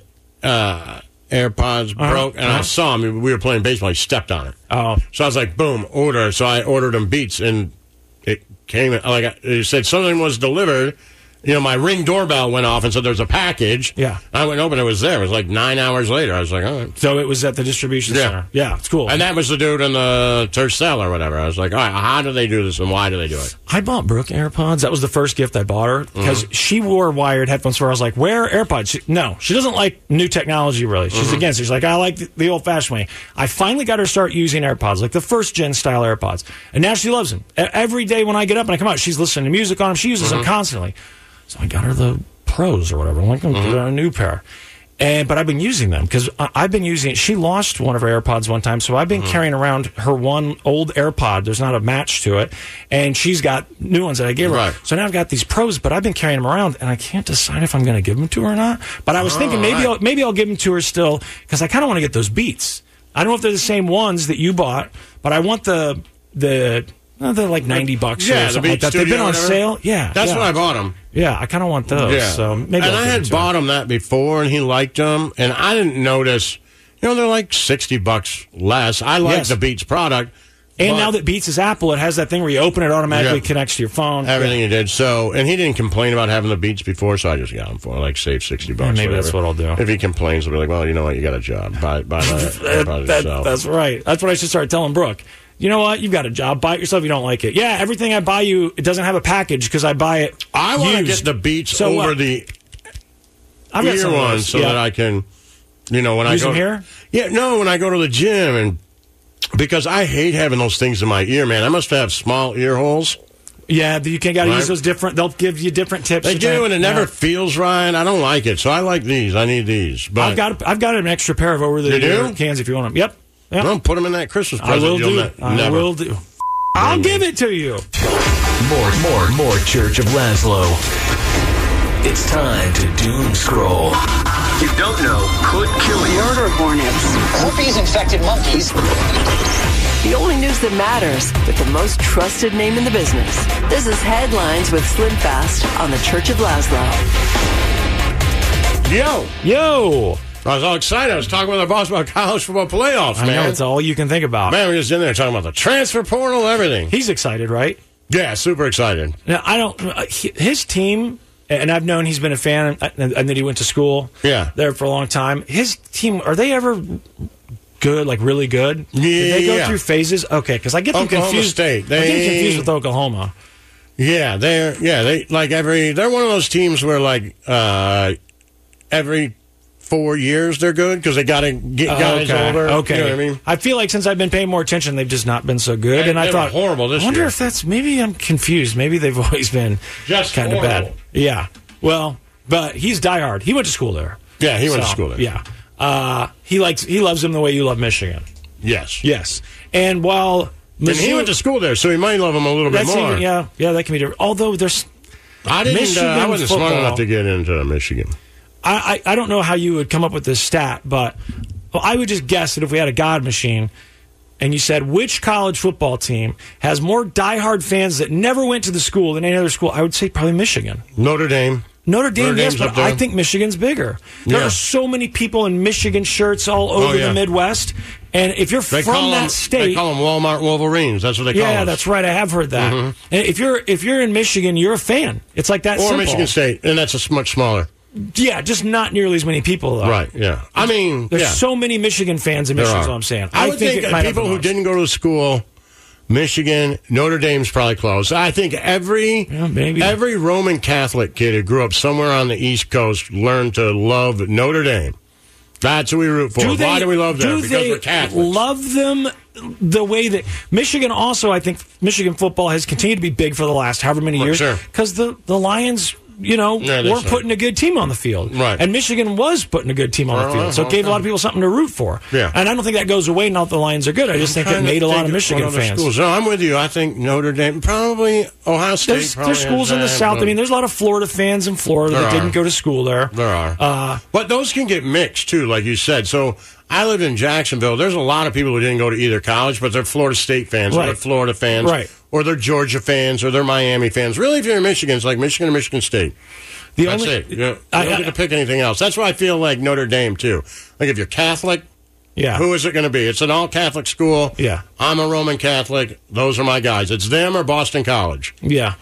AirPods broke, and I saw him. We were playing baseball. He stepped on it. Oh. So I was like, boom, order. So I ordered him Beats, and it came, like it said something was delivered. my Ring doorbell went off and said there's a package. Yeah. I went and opened it. It was there. It was like 9 hours later. I was like, all right. So it was at the distribution center. Yeah, it's cool. And that was the dude in the Tercel or whatever. I was like, all right, how do they do this and why do they do it? I bought Brooke AirPods. That was the first gift I bought her because she wore wired headphones for her. I was like, wear AirPods. She doesn't like new technology, really. She's against it. She's like, I like the old-fashioned way. I finally got her to start using AirPods, like the first-gen style AirPods. And now she loves them. Every day when I get up and I come out, she's listening to music on them. She uses them constantly. So I got her the Pros or whatever. I'm like, I'm going to get her a new pair. But I've been using them because I've been using. She lost one of her AirPods one time, so I've been carrying around her one old AirPod. There's not a match to it, and she's got new ones that I gave her. Right. So now I've got these Pros, but I've been carrying them around, and I can't decide if I'm going to give them to her or not. But I was thinking maybe I'll give them to her still because I kind of want to get those Beats. I don't know if they're the same ones that you bought, but I want the they're like $90 or something like that. They've been on sale. Yeah, that's when I bought them. Yeah, I kind of want those. Yeah. So maybe. And I had bought him that before, and he liked them, and I didn't notice. They're like $60 less. I like the Beats product. And now that Beats is Apple, it has that thing where you open it automatically connects to your phone. Everything it did. So, and he didn't complain about having the Beats before, so I just got him for save $60. Yeah, maybe that's what I'll do. If he complains, I'll be like, well, you know what, you got a job. Buy yourself. That's right. That's what I should start telling Brooke. You know what? You've got a job. Buy it yourself. You don't like it. Yeah, everything I buy you, it doesn't have a package because I buy it. I want to get the Beats over the ear ones so that I can, when I go here. Yeah, no, when I go to the gym and because I hate having those things in my ear, man. I must have small ear holes. Yeah, you got to use those different. They'll give you different tips. They do, and it never feels right. I don't like it, so I like these. I need these. But I've got an extra pair of over-the-ear cans if you want them. Yep. Well, put them in that Christmas present. I will do. I'll give it to you. More Church of Laszlo. It's time to doom scroll. You don't know could kill you. Murder hornets. Herpes-infected monkeys. The only news that matters with the most trusted name in the business. This is Headlines with Slim Fast on the Church of Laszlo. Yo! I was all excited. I was talking with our boss about college football playoffs, man. I know, it's all you can think about. Man, we're just in there talking about the transfer portal, everything. He's excited, right? Yeah, super excited. Now, his team, and I've known he's been a fan, and that he went to school there for a long time. His team, are they ever good, like really good? Yeah. Did they go through phases? Okay, because I get them confused. State. I get confused with Oklahoma. Yeah, they're one of those teams where every 4 years they're good because they got to get guys older. Okay, you know what I mean? I feel like since I've been paying more attention, they've just not been so good. And I thought, horrible this year. I wonder if that's maybe I'm confused. Maybe they've always been just kind of bad. Yeah. Well, but he's diehard. He went to school there. Yeah, he went to school there. Yeah. He loves them the way you love Michigan. Yes. And while he went to school there, so he might love him a little bit more. Yeah, that can be different. Although there's I wasn't smart enough to get into Michigan. I don't know how you would come up with this stat, but I would just guess that if we had a God machine and you said which college football team has more diehard fans that never went to the school than any other school, I would say probably Michigan. Notre Dame, yes, but I think Michigan's bigger. There are so many people in Michigan shirts all over the Midwest. And if you're from that state... They call them Walmart Wolverines. That's what they call them. Yeah, that's right. I have heard that. And if you're in Michigan, you're a fan. It's like that simple. Or Michigan State, and that's much smaller. Yeah, just not nearly as many people, though. Right, yeah. I mean, there's so many Michigan fans in Michigan, is what I'm saying. I would think people who didn't go to school, Michigan, Notre Dame's probably close. I think every Roman Catholic kid who grew up somewhere on the East Coast learned to love Notre Dame. That's who we root for. Why do we love them? Because we're Catholics. Love them the way that Michigan also, I think Michigan football has continued to be big for the last however many years. Because the Lions... weren't putting a good team on the field. Right. And Michigan was putting a good team on the field. So it gave a lot of people something to root for. Yeah. And I don't think that goes away now that the Lions are good. I just think it made a lot of Michigan fans. Schools. No, I'm with you. I think Notre Dame, probably Ohio State. There's schools in the South. I mean, there's a lot of Florida fans in Florida that didn't go to school there. There are. But those can get mixed, too, like you said. So I lived in Jacksonville. There's a lot of people who didn't go to either college, but they're Florida State fans, or they're Florida fans, or they're Georgia fans, or they're Miami fans. Really, if you're in Michigan, it's like Michigan or Michigan State. That's it. You don't get to pick anything else. That's why I feel like Notre Dame, too. Like, if you're Catholic, who is it going to be? It's an all-Catholic school. Yeah. I'm a Roman Catholic. Those are my guys. It's them or Boston College. Yeah.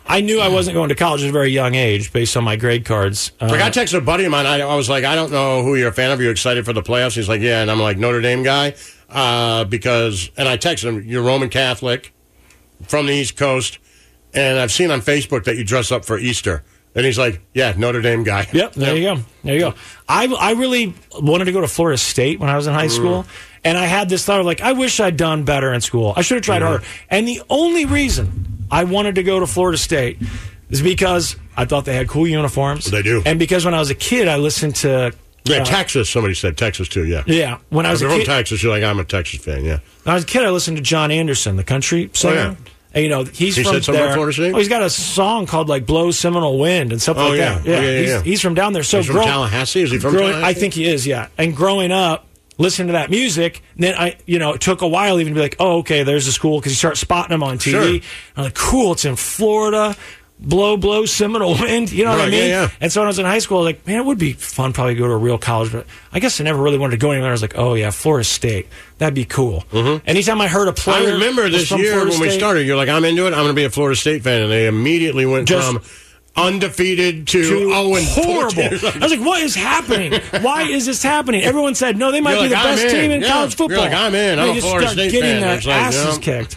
I knew I wasn't going to college at a very young age based on my grade cards. I texted a buddy of mine. I was like, I don't know who you're a fan of. Are you excited for the playoffs? He's like, yeah. And I'm like, Notre Dame guy. Because I texted him, you're Roman Catholic from the East Coast. And I've seen on Facebook that you dress up for Easter. And he's like, yeah, Notre Dame guy. Yep, there you go. There you go. I really wanted to go to Florida State when I was in high school. And I had this thought of like, I wish I'd done better in school. I should have tried harder. And the only reason I wanted to go to Florida State is because I thought they had cool uniforms. They do. And because when I was a kid, I listened to... Texas. Somebody said Texas, too, yeah. Yeah. When I was a kid... from Texas, you're like, I'm a Texas fan, yeah. When I was a kid, I listened to John Anderson, the country singer. Oh, yeah. And, you know, he's he from said something there. about Florida State? Oh, he's got a song called, like, Blow Seminole Wind and stuff like that. Yeah. He's from down there. So he's from Tallahassee? Is he from Tallahassee? I think he is, yeah. And growing up, listening to that music, then it took a while even to be like, oh, okay, there's a school, because you start spotting them on TV. Sure. I'm like, cool, it's in Florida. Blow Seminole Wind, you know what I mean? Yeah. And so when I was in high school, I was like, man, it would be fun probably to go to a real college, but I guess I never really wanted to go anywhere. I was like, oh yeah, Florida State, that'd be cool. Anytime I heard a player, I remember this year when we started, you're like, I'm into it, I'm going to be a Florida State fan, and they immediately went from undefeated to 0-14. Horrible. I was like, what is happening? Why is this happening? Everyone said, no, they might be the best team in college football. You're like, I'm in. I'm a Florida State fan. Getting their asses kicked.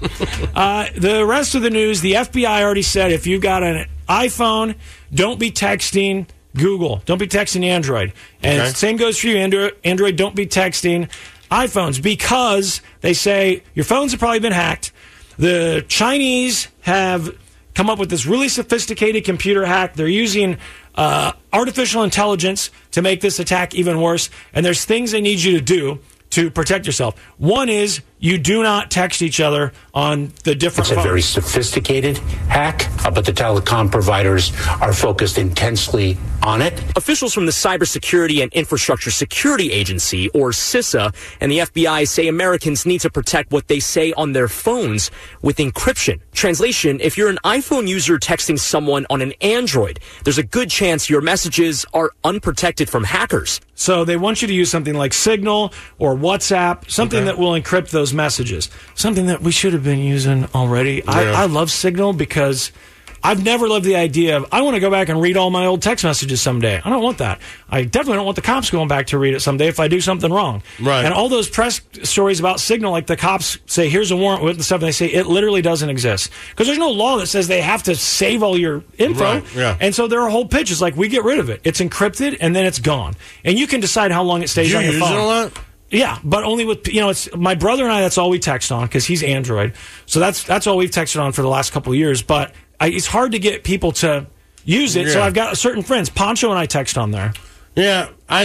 The rest of the news, the FBI already said if you've got an iPhone, don't be texting Google. Don't be texting Android. And same goes for you, Android. Don't be texting iPhones, because they say your phones have probably been hacked. The Chinese have come up with this really sophisticated computer hack. They're using artificial intelligence to make this attack even worse. And there's things they need you to do to protect yourself. One is you do not text each other on the different phones. It's a very sophisticated hack, but the telecom providers are focused intensely on it. Officials from the Cybersecurity and Infrastructure Security Agency, or CISA, and the FBI say Americans need to protect what they say on their phones with encryption. Translation, if you're an iPhone user texting someone on an Android, there's a good chance your messages are unprotected from hackers. So they want you to use something like Signal or WhatsApp, something that will encrypt those messages. Something that we should have been using already. Yeah. I love Signal because I've never loved the idea of, I want to go back and read all my old text messages someday. I don't want that. I definitely don't want the cops going back to read it someday if I do something wrong. Right. And all those press stories about Signal, like the cops say, here's a warrant with the stuff, and they say it literally doesn't exist. Because there's no law that says they have to save all your info. Right. Yeah. And so their whole pitch is like, we get rid of it. It's encrypted, and then it's gone. And you can decide how long it stays on your phone. Do you use it a lot? Yeah, but only with, it's my brother and I, that's all we text on, because he's Android. So that's all we've texted on for the last couple of years. But it's hard to get people to use it. Yeah. So I've got certain friends. Poncho and I text on there. Yeah, I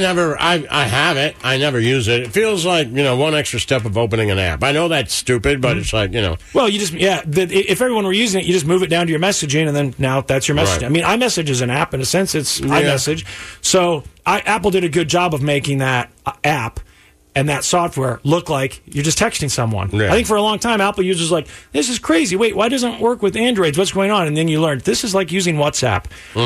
have it. I never use it. It feels like, one extra step of opening an app. I know that's stupid, but it's like, Well, you just, if everyone were using it, you just move it down to your messaging, and then now that's your messaging. Right. I mean, iMessage is an app. In a sense, it's iMessage. So Apple did a good job of making that app and that software look like you're just texting someone. Yeah. I think for a long time, Apple users like, this is crazy. Wait, why doesn't it work with Androids? What's going on? And then you learn this is like using WhatsApp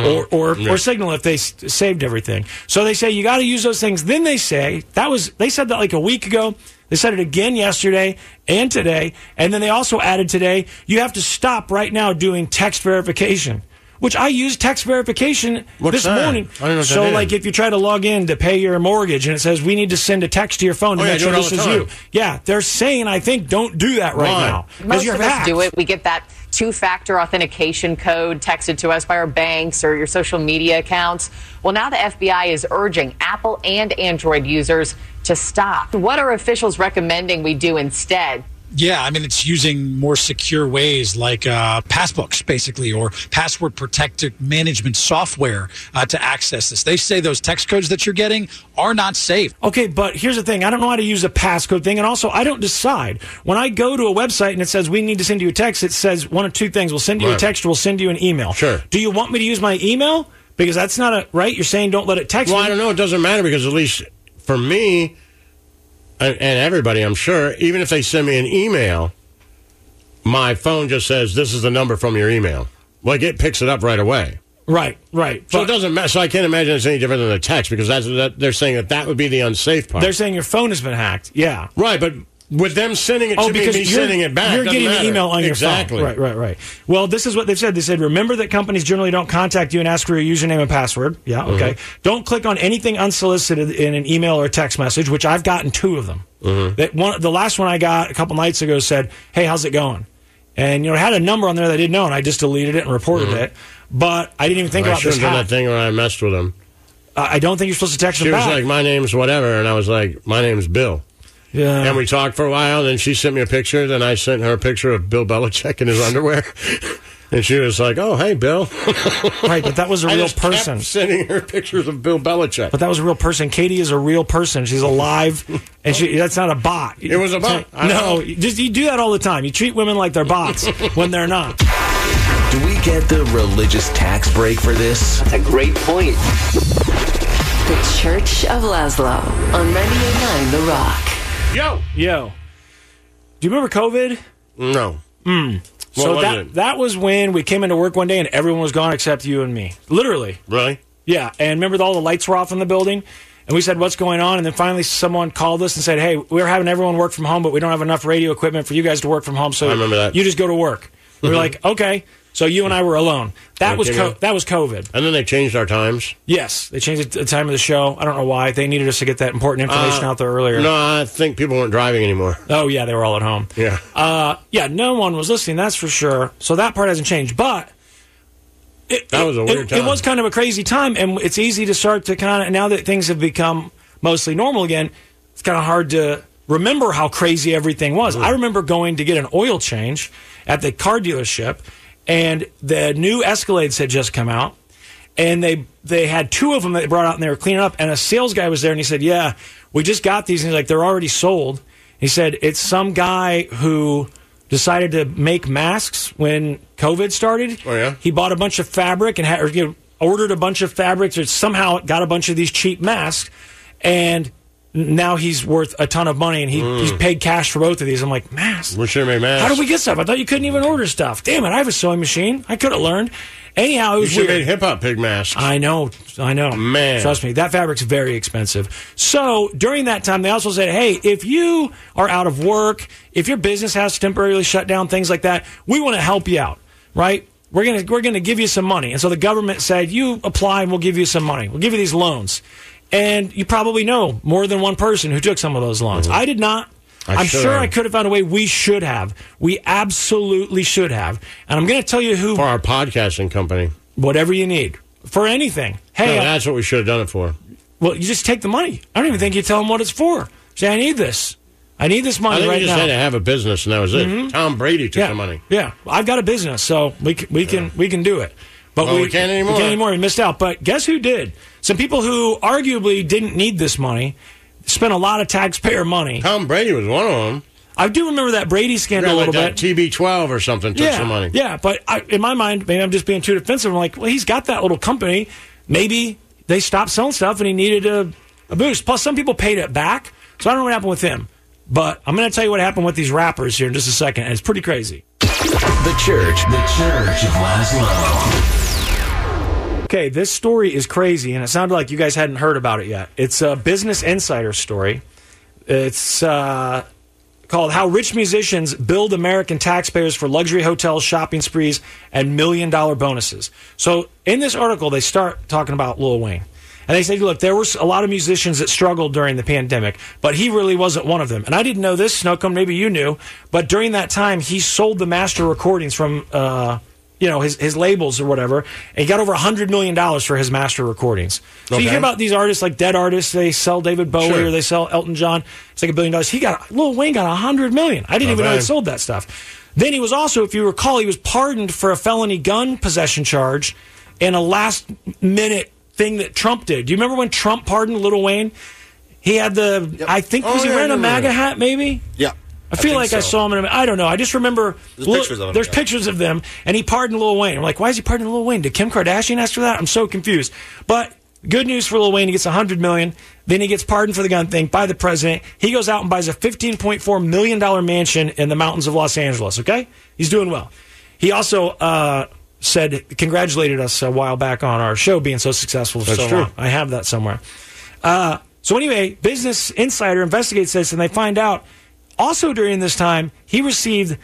or Signal if they saved everything. So they say you got to use those things. Then they say they said that like a week ago. They said it again yesterday and today. And then they also added today, you have to stop right now doing text verification. Which I use text verification this morning. I don't know so, like, if you try to log in to pay your mortgage and it says we need to send a text to your phone to make sure this is you. Yeah, they're saying, I think, don't do that right now. Most of us do it. We get that two-factor authentication code texted to us by our banks or your social media accounts. Well, now the FBI is urging Apple and Android users to stop. What are officials recommending we do instead? Yeah, I mean, it's using more secure ways like passbooks, basically, or password protected management software to access this. They say those text codes that you're getting are not safe. Okay, but here's the thing. I don't know how to use a passcode thing, and also I don't decide. When I go to a website and it says we need to send you a text, it says one of two things. We'll send you a text or we'll send you an email. Sure. Do you want me to use my email? Because that's not right. You're saying don't let it text me. Well, I don't know. It doesn't matter because at least for me, and everybody, I'm sure, even if they send me an email, my phone just says, this is the number from your email. Like, it picks it up right away. Right. So it doesn't matter. So I can't imagine it's any different than a text because they're saying that would be the unsafe part. They're saying your phone has been hacked. Yeah. Right, but With them sending it to me, because me sending it back. You're getting the email on your exactly. phone. Right. Well, this is what they've said. They said, remember that companies generally don't contact you and ask for your username and password. Yeah, okay. Don't click on anything unsolicited in an email or a text message, which I've gotten 2 of them. The last one I got a couple nights ago said, hey, how's it going? And, it had a number on there that I didn't know, and I just deleted it and reported it. But I didn't even think about this. I should have done that thing where I messed with them. I don't think you're supposed to text them back. She was like, my name's whatever, and I was like, my name's Bill. Yeah. And we talked for a while, then she sent me a picture, then I sent her a picture of Bill Belichick in his underwear. And she was like, oh, hey, Bill. Right, but that was a real person. Kept sending her pictures of Bill Belichick. But that was a real person. Katie is a real person. She's alive, and that's not a bot. It was a bot. No, you do that all the time. You treat women like they're bots when they're not. Do we get the religious tax break for this? That's a great point. The Church of Laszlo on 98.9 The Rock. Yo. Do you remember COVID? No. So that was when we came into work one day and everyone was gone except you and me. Literally. Really? Yeah. And remember all the lights were off in the building? And we said, what's going on? And then finally someone called us and said, hey, we're having everyone work from home, but we don't have enough radio equipment for you guys to work from home. So I remember that. You just go to work. We were like, okay. So you and I were alone. That was COVID. And then they changed our times? Yes. They changed the time of the show. I don't know why. They needed us to get that important information out there earlier. No, I think people weren't driving anymore. Oh, yeah. They were all at home. Yeah. No one was listening, that's for sure. So that part hasn't changed. But that was a weird time. It was kind of a crazy time, and it's easy to start to now that things have become mostly normal again, it's kind of hard to remember how crazy everything was. I remember going to get an oil change at the car dealership, and the new Escalades had just come out, and they had 2 of them that they brought out, and they were cleaning up, and a sales guy was there, and he said, yeah, we just got these, and he's like, they're already sold. He said, it's some guy who decided to make masks when COVID started. Oh, yeah? He bought a bunch of fabric and ordered a bunch of fabrics, or somehow got a bunch of these cheap masks, and now he's worth a ton of money, and he's paid cash for both of these. I'm like, masks? We should have made masks. How did we get stuff? I thought you couldn't even order stuff. Damn it, I have a sewing machine. I could have learned. Anyhow, it was weird. You should have made hip-hop pig masks. I know. Man. Trust me, that fabric's very expensive. So during that time, they also said, hey, if you are out of work, if your business has to temporarily shut down, things like that, we want to help you out, right? We're gonna give you some money. And so the government said, you apply and we'll give you some money. We'll give you these loans. And you probably know more than one person who took some of those loans. I did not. I'm sure I could have found a way. We should have. We absolutely should have. And I'm going to tell you who. For our podcasting company. Whatever you need. For anything. Hey, that's what we should have done it for. Well, you just take the money. I don't even think you tell them what it's for. Say, I need this. I need this money right now. I think you just had to have a business, and that was it. Tom Brady took the money. Yeah, I've got a business, so we can do it. But we can't anymore. We can't anymore. We missed out. But guess who did? Some people who arguably didn't need this money spent a lot of taxpayer money. Tom Brady was one of them. I do remember that Brady scandal a little bit. TB12 or something took some money. Yeah, but in my mind, maybe I'm just being too defensive. I'm like, well, he's got that little company. Maybe they stopped selling stuff and he needed a boost. Plus, some people paid it back. So I don't know what happened with him. But I'm going to tell you what happened with these rappers here in just a second. And it's pretty crazy. The Church of Laszlo. Okay, this story is crazy, and it sounded like you guys hadn't heard about it yet. It's a Business Insider story. It's called How Rich Musicians Build American Taxpayers for Luxury Hotels, Shopping Sprees, and $1 million Bonuses. So in this article, they start talking about Lil Wayne. And they say, look, there were a lot of musicians that struggled during the pandemic, but he really wasn't one of them. And I didn't know this, Snowcomb, maybe you knew, but during that time, he sold the master recordings from... his labels or whatever, and he got over $100 million for his master recordings. So you hear about these artists, like dead artists, they sell David Bowie or they sell Elton John, it's like $1 billion. Lil Wayne got $100 million. I didn't even know he sold that stuff. Then he was also, if you recall, he was pardoned for a felony gun possession charge in a last-minute thing that Trump did. Do you remember when Trump pardoned Lil Wayne? He had I think, was he wearing a MAGA hat, maybe? Yeah. I feel like I saw him in I don't know. I just remember there's pictures of them, and he pardoned Lil Wayne. I'm like, why is he pardoning Lil Wayne? Did Kim Kardashian ask for that? I'm so confused. But good news for Lil Wayne, he gets $100 million. Then he gets pardoned for the gun thing by the president. He goes out and buys a $15.4 million mansion in the mountains of Los Angeles, okay? He's doing well. He also congratulated us a while back on our show being so successful for so long. I have that somewhere. So anyway, Business Insider investigates this, and they find out Also during this time, he received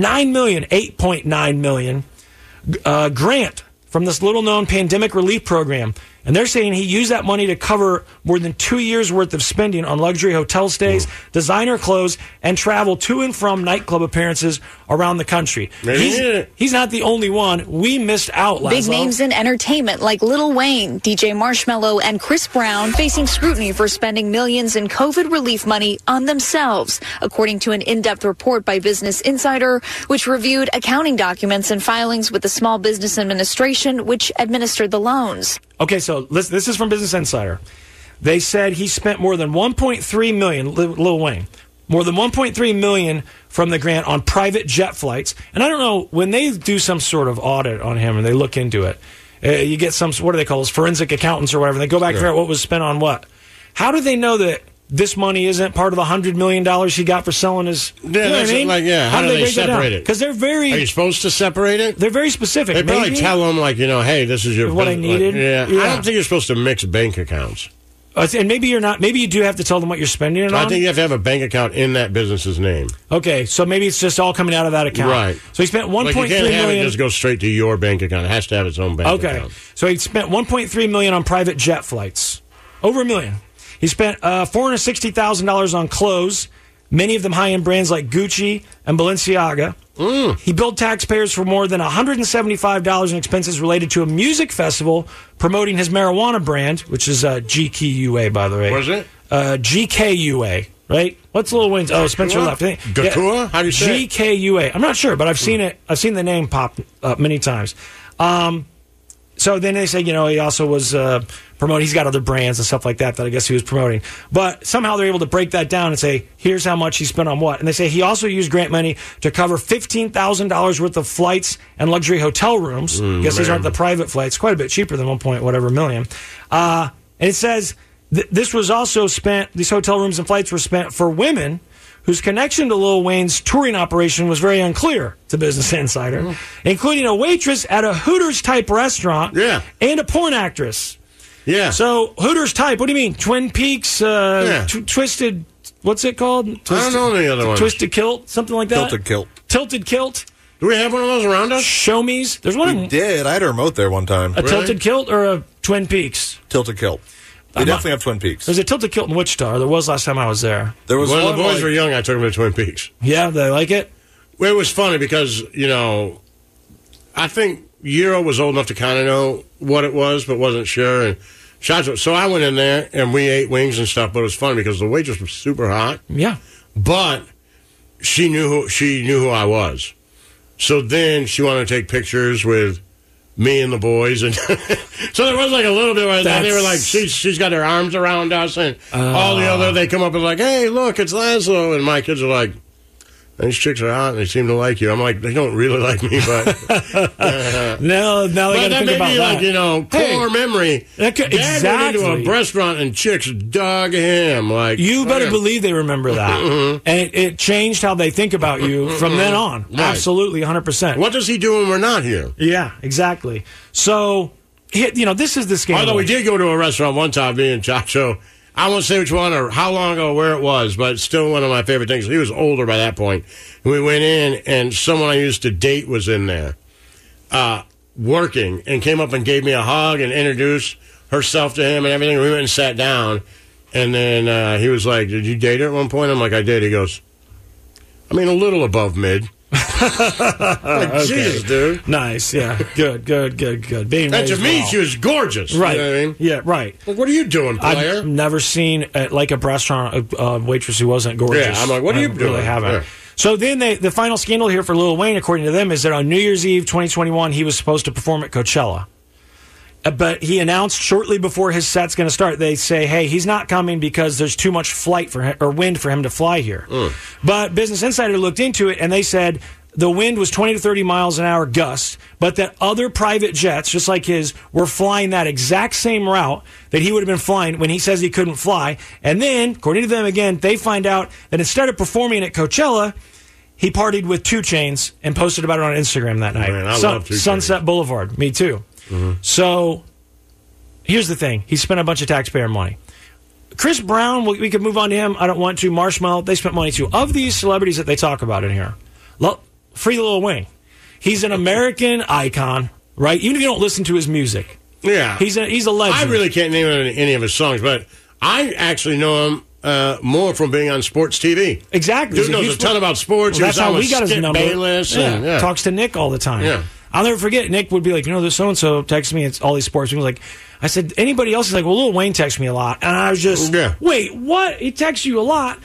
$8.9 million grant from this little-known pandemic relief program. And they're saying he used that money to cover more than 2 years' worth of spending on luxury hotel stays, designer clothes, and travel to and from nightclub appearances around the country. He's not the only one. We missed out, Laszlo. Big names in entertainment like Lil Wayne, DJ Marshmello, and Chris Brown facing scrutiny for spending millions in COVID relief money on themselves, according to an in-depth report by Business Insider, which reviewed accounting documents and filings with the Small Business Administration, which administered the loans. Okay, so this is from Business Insider. They said he spent more than $1.3 million, Lil Wayne, more than $1.3 million from the grant on private jet flights. And I don't know, when they do some sort of audit on him and they look into it, you get some, what do they call those, forensic accountants or whatever, and they go back and figure out what was spent on what. How do they know that this money isn't part of the $100 million he got for selling his... Yeah, you know that's what I mean? Like, yeah. How do they separate it? Because they're very... Are you supposed to separate it? They're very specific. They probably tell them, like, you know, hey, this is your... What I needed? Yeah. I don't think you're supposed to mix bank accounts. And maybe you're not... Maybe you do have to tell them what you're spending it on. I think you have to have a bank account in that business's name. Okay, so maybe it's just all coming out of that account. Right. So he spent $1.3 million... You can't have it just go straight to your bank account. It has to have its own bank account. Okay, so he spent $1.3 million on private jet flights. Over $1 million. He spent $460,000 on clothes, many of them high-end brands like Gucci and Balenciaga. He billed taxpayers for more than $175 in expenses related to a music festival promoting his marijuana brand, which is GKUA, by the way. What is it? GKUA, right? What's Lil Wayne's? Oh, Spencer left. Gatua? How do you say it? GKUA. I'm not sure, but I've seen it. I've seen the name pop up many times. So then they say, you know, he also was promoting. He's got other brands and stuff like that I guess he was promoting. But somehow they're able to break that down and say, here's how much he spent on what. And they say he also used grant money to cover $15,000 worth of flights and luxury hotel rooms. I guess these aren't the private flights. Quite a bit cheaper than $1 million. And it says this was also spent, these hotel rooms and flights were spent for women whose connection to Lil Wayne's touring operation was very unclear to Business Insider, including a waitress at a Hooters-type restaurant and a porn actress. Yeah. So, Hooters-type, what do you mean? Twin Peaks, Twisted, what's it called? I don't know the other one. Twisted Kilt, something like that? Tilted Kilt. Tilted Kilt. Do we have one of those around us? Show Me's. There's one. We did. I had a remote there one time. A Tilted Kilt or a Twin Peaks? Tilted Kilt. They definitely have Twin Peaks. There's a Tilted Kilt in Wichita. There was last time I was there. There was when the boys were young, I took them to Twin Peaks. Yeah, they like it? Well, it was funny because, you know, I think Euro was old enough to kind of know what it was, but wasn't sure. And so I went in there, and we ate wings and stuff, but it was funny because the waitress was super hot. Yeah. But she knew who I was. So then she wanted to take pictures with me and the boys, and so there was like a little bit where they were like, she's got her arms around us, and all the other, they come up and like, hey, look, it's Laszlo, and my kids are like, these chicks are hot and they seem to like you. I'm like, they don't really like me, but now they got to think about that. Like, you know, core memory. Dad went into a restaurant and chicks dug him. Like, you better believe they remember that, and it changed how they think about you from then on. Right. Absolutely, 100%. What does he do when we're not here? Yeah, exactly. So, you know, this is the scandal. Although we did go to a restaurant one time, me and Chacho. I won't say which one or how long ago, where it was, but it's still one of my favorite things. He was older by that point. And we went in, and someone I used to date was in there working and came up and gave me a hug and introduced herself to him and everything. We went and sat down, and then he was like, did you date her at one point? I'm like, I did. He goes, I mean, a little above mid. Like, Jesus, dude. Nice, yeah. Good. Being and to me, she was gorgeous. Right. You know what I mean? Yeah, right. Like, what are you doing, player? I've never seen, at like a restaurant, a waitress who wasn't gorgeous. Yeah, I'm like, what are you doing? Really haven't. Yeah. So then the final scandal here for Lil Wayne, according to them, is that on New Year's Eve 2021, he was supposed to perform at Coachella. But he announced shortly before his set's going to start, they say, hey, he's not coming because there's too much flight for him, or wind for him to fly here. But Business Insider looked into it, and they said the wind was 20 to 30 miles an hour gust, but that other private jets, just like his, were flying that exact same route that he would have been flying when he says he couldn't fly. And then, according to them again, they find out that instead of performing at Coachella, he partied with 2 Chainz and posted about it on Instagram that night. Man, I love 2 Chainz. Sunset Boulevard. Me too. So, here's the thing. He spent a bunch of taxpayer money. Chris Brown, we could move on to him. I don't want to. Marshmallow, they spent money too. Of these celebrities that they talk about in here, free Lil Wayne. He's an American icon, right? Even if you don't listen to his music. Yeah. He's a legend. I really can't name any of his songs, but I actually know him more from being on sports TV. Exactly. Dude knows a ton about sports. Well, that's how we got his Skip number. Bayless and, Talks to Nick all the time. Yeah. I'll never forget. Nick would be like, this so-and-so texts me. It's all these sports. He was like, I said, anybody else? He's like, well, Lil Wayne texts me a lot. And I was just, wait, what? He texts you a lot?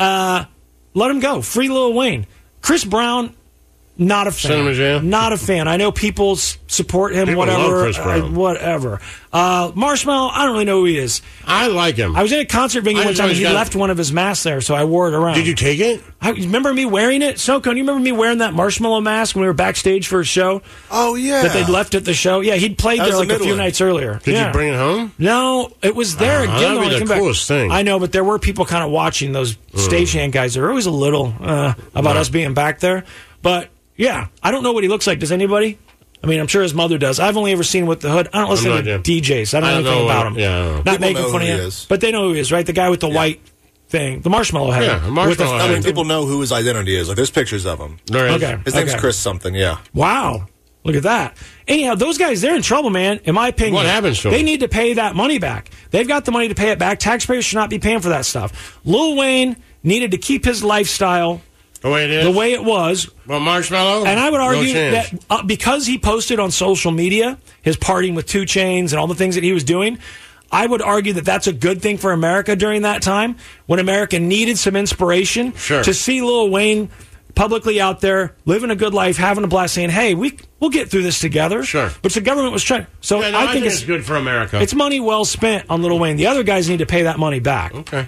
Let him go. Free Lil Wayne. Chris Brown, not a fan. Not a fan. I know people support him, people whatever. Love Chris Brown. Whatever. Marshmallow, I don't really know who he is. I like him. I was in a concert venue one time and he left one of his masks there, so I wore it around. Did you take it? Remember me wearing it? Snowcone, you remember me wearing that Marshmallow mask when we were backstage for a show? Oh, yeah. That they'd left at the show? Yeah, he'd played there like a few nights earlier. Did you bring it home? No, it was there again. That would be the coolest thing. I know, but there were people kind of watching those stagehand guys. They were always a little about us being back there. But, yeah, I don't know what he looks like. Does anybody? I mean, I'm sure his mother does. I've only ever seen him with the hood. I don't listen to DJs. I don't know anything about him. Yeah, not making fun of him. But they know who he is, right? The guy with the white thing. The marshmallow head. Yeah, marshmallow head. I mean, people know who his identity is. Like, there's pictures of him. There is. Okay. His name's Chris something, yeah. Wow. Look at that. Anyhow, those guys, they're in trouble, man, in my opinion. What happens to them? They need to pay that money back. They've got the money to pay it back. Taxpayers should not be paying for that stuff. Lil Wayne needed to keep his lifestyle the way it is? The way it was. Well, Marshmallow? And I would argue that because he posted on social media his partying with 2 Chainz and all the things that he was doing, I would argue that that's a good thing for America during that time when America needed some inspiration. Sure. To see Lil Wayne publicly out there living a good life, having a blast, saying, hey, we'll get through this together. Sure. Which the government was trying. So Yeah, no, I think it's good for America. It's money well spent on Lil Wayne. The other guys need to pay that money back. Okay.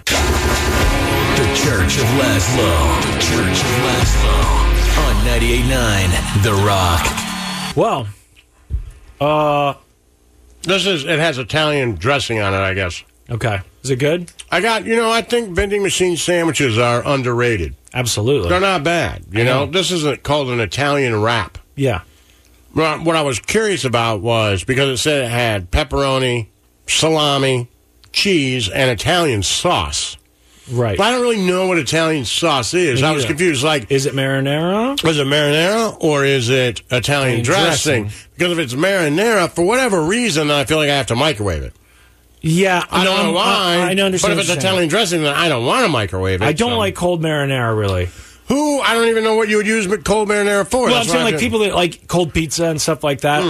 The Church of Laszlo. The Church of Laszlo. On 98.9 The Rock. Well, it has Italian dressing on it, I guess. Okay. Is it good? I think vending machine sandwiches are underrated. Absolutely. They're not bad. You know, this isn't called an Italian wrap. Yeah. What I was curious about was because it said it had pepperoni, salami, cheese, and Italian sauce. Right. But I don't really know what Italian sauce is. I was confused. Like, is it marinara? Is it marinara or is it Italian dressing? Because if it's marinara, for whatever reason, I feel like I have to microwave it. Yeah, I don't know why. I understand. But if it's Italian dressing, then I don't want to microwave it. I don't like cold marinara, really. I don't even know what you would use cold marinara for. Well, I'm saying like people that like cold pizza and stuff like that.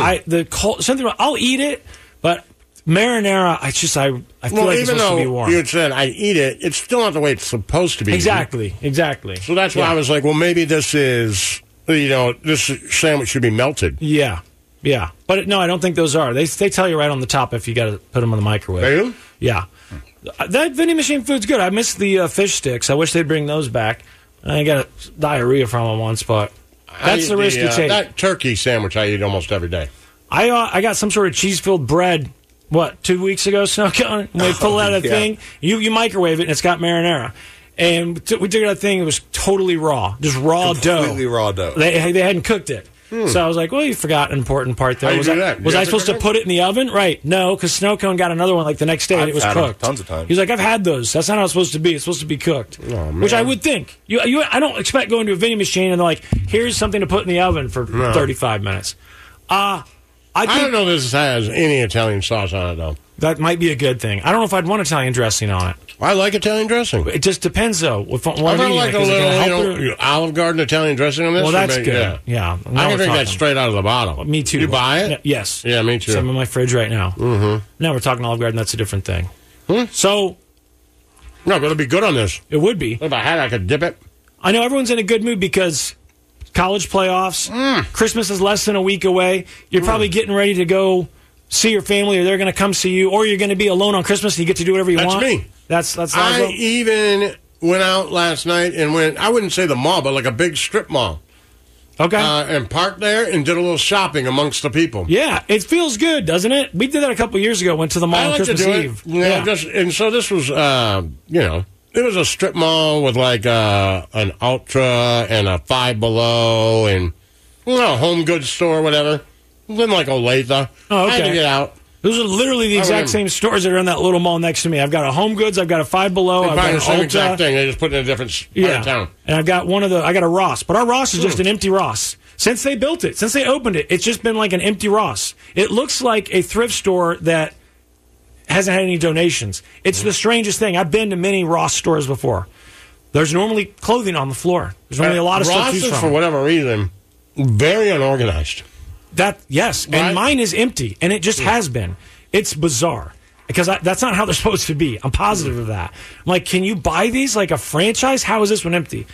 I'll eat it, but marinara, I feel like it's supposed to be warm. You said I eat it, it's still not the way it's supposed to be. Exactly. So that's why I was like, well, maybe this is, this sandwich should be melted. Yeah. Yeah. But no, I don't think those are. They tell you right on the top if you got to put them in the microwave. They do? Yeah. That vending machine food's good. I miss the fish sticks. I wish they'd bring those back. I got diarrhea from them once, but that's the risk you take. That turkey sandwich I eat almost every day. I got some sort of cheese-filled bread, 2 weeks ago, Snowcone? When they pull out a thing, you microwave it, and it's got marinara. And we took that thing, it was totally raw. Just raw dough. Completely raw dough. They hadn't cooked it. So I was like, well, you forgot an important part there. Was I supposed to put it in the oven? Right. No, because Snowcone got another one like the next day and it was cooked. Tons of times. He's like, I've had those. That's not how it's supposed to be. It's supposed to be cooked. Oh, man. Which I would think. I don't expect going to a vending machine and they're like, here's something to put in the oven for 35 minutes. I don't know if this has any Italian sauce on it, though. That might be a good thing. I don't know if I'd want Italian dressing on it. I like Italian dressing. It just depends, though. I don't like a little Olive Garden Italian dressing on this. Well, that's good. Yeah. I can drink that straight out of the bottle. Me too. You buy it? Yes. Yeah, me too. Some in my fridge right now. Mm-hmm. Now we're talking Olive Garden. That's a different thing. So, no, but it'll be good on this. It would be. If I had, I could dip it. I know everyone's in a good mood because college playoffs, Christmas is less than a week away. You're probably getting ready to go see your family, or they're going to come see you, or you're going to be alone on Christmas and you get to do whatever you want. That's me. That's I even went out last night and went, I wouldn't say the mall, but like a big strip mall. Okay. And parked there and did a little shopping amongst the people. Yeah, it feels good, doesn't it? We did that a couple years ago, went to the mall on Christmas Eve. Yeah. And so this was, it was a strip mall with like an Ultra and a Five Below and, a home goods store, whatever. Then like Olathe. Oh, okay. I had to get out. Those are literally the exact same stores that are in that little mall next to me. I've got a Home Goods, I've got a Five Below, I've got an the same Ulta. exact thing. They just put it in a different part of town. And I've got I got a Ross. But our Ross is just an empty Ross. Since they built it, since they opened it, it's just been like an empty Ross. It looks like a thrift store that hasn't had any donations. It's the strangest thing. I've been to many Ross stores before. There's normally clothing on the floor. There's normally a lot of stuff to choose Ross is, from. for whatever reason, very unorganized. Yes, right? And mine is empty, and it just has been. It's bizarre because that's not how they're supposed to be. I'm positive of that. I'm like, can you buy these like a franchise? How is this one empty?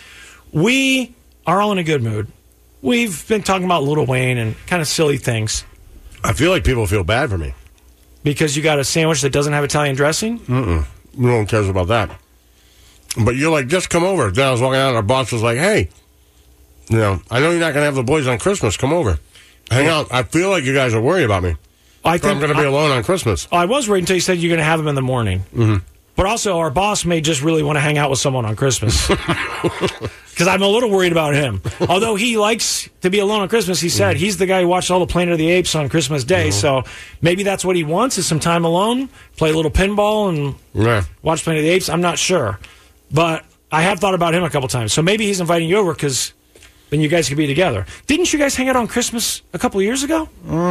We are all in a good mood. We've been talking about Lil Wayne and kind of silly things. I feel like people feel bad for me. Because you got a sandwich that doesn't have Italian dressing? No one cares about that. But you're like, just come over. Then I was walking out, and our boss was like, hey, I know you're not going to have the boys on Christmas. Come over. Hang out. I feel like you guys are worried about me. I'm going to be alone on Christmas. I was worried until you said you're going to have them in the morning. Mm-hmm. But also, our boss may just really want to hang out with someone on Christmas. Because I'm a little worried about him. Although he likes to be alone on Christmas, he said he's the guy who watched all the Planet of the Apes on Christmas Day. So maybe that's what he wants is some time alone, play a little pinball, and watch Planet of the Apes. I'm not sure. But I have thought about him a couple times. So maybe he's inviting you over because then you guys could be together. Didn't you guys hang out on Christmas a couple of years ago?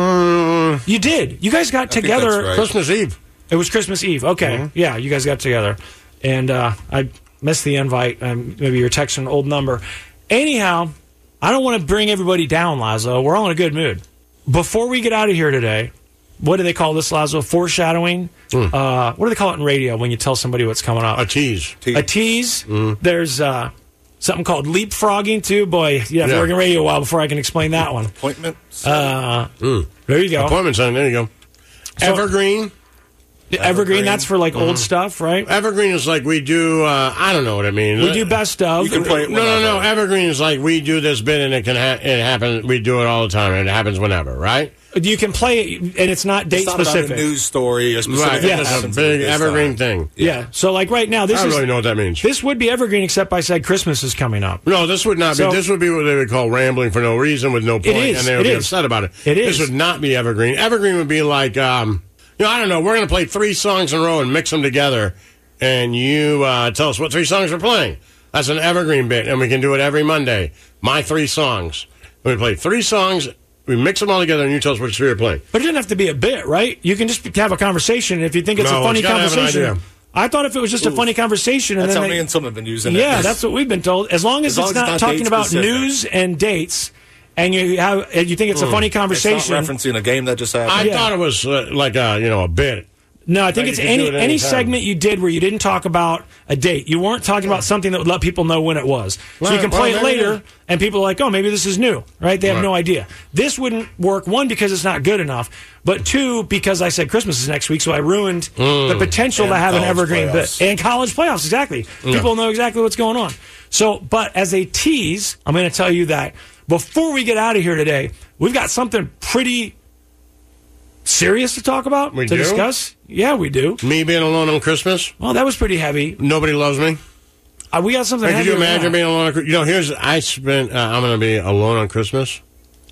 You did. You guys got together. Right. Christmas Eve. It was Christmas Eve. Okay. Yeah, you guys got together. And I missed the invite. Maybe you're texting an old number. Anyhow, I don't want to bring everybody down, Laszlo. We're all in a good mood. Before we get out of here today, what do they call this, Laszlo? Foreshadowing? What do they call it in radio when you tell somebody what's coming up? A tease. A tease. There's something called leapfrogging, too. Boy, you have to work in radio a while before I can explain that one. Appointments. There you go. Appointments, there you go. So, Evergreen. Evergreen, that's for like old stuff, right? Evergreen is like we do, I don't know what I mean. We do best of. You can play it whenever. No. Evergreen is like we do this bit and it happen. We do it all the time and it happens whenever, right? You can play it and it's not date specific. About a news story, a specific. Right, yes. A big evergreen thing. Yeah. So like right now, I don't really know what that means. This would be evergreen except I said Christmas is coming up. No, this would not be. This would be what they would call rambling for no reason with no point, and they would be upset about it. It is. This would not be evergreen. Evergreen would be like, I don't know. We're going to play 3 songs in a row and mix them together, and you tell us what 3 songs we're playing. That's an evergreen bit, and we can do it every Monday. My 3 songs. We play 3 songs. We mix them all together, and you tell us which 3 you're playing. But it doesn't have to be a bit, right? You can just have a conversation. If you think it's a funny conversation, I thought if it was just a funny conversation, and that's then how me and some have been using. Yeah, that's what we've been told. As long as it's not talking about news and dates. And you think it's a funny conversation. It's not referencing a game that just happened. I thought it was like a bit. No, I think it's any segment you did where you didn't talk about a date. You weren't talking about something that would let people know when it was. So you can play it later, and people are like, oh, maybe this is new, right? They have no idea. This wouldn't work, 1, because it's not good enough, but 2, because I said Christmas is next week, so I ruined the potential to have an evergreen bit. And college playoffs, exactly. People know exactly what's going on. So, but as a tease, I'm going to tell you that before we get out of here today, we've got something pretty serious to talk about, discuss. Yeah, we do. Me being alone on Christmas? Well, that was pretty heavy. Nobody loves me? We got something heavy. Could you imagine being alone on Christmas? I'm going to be alone on Christmas.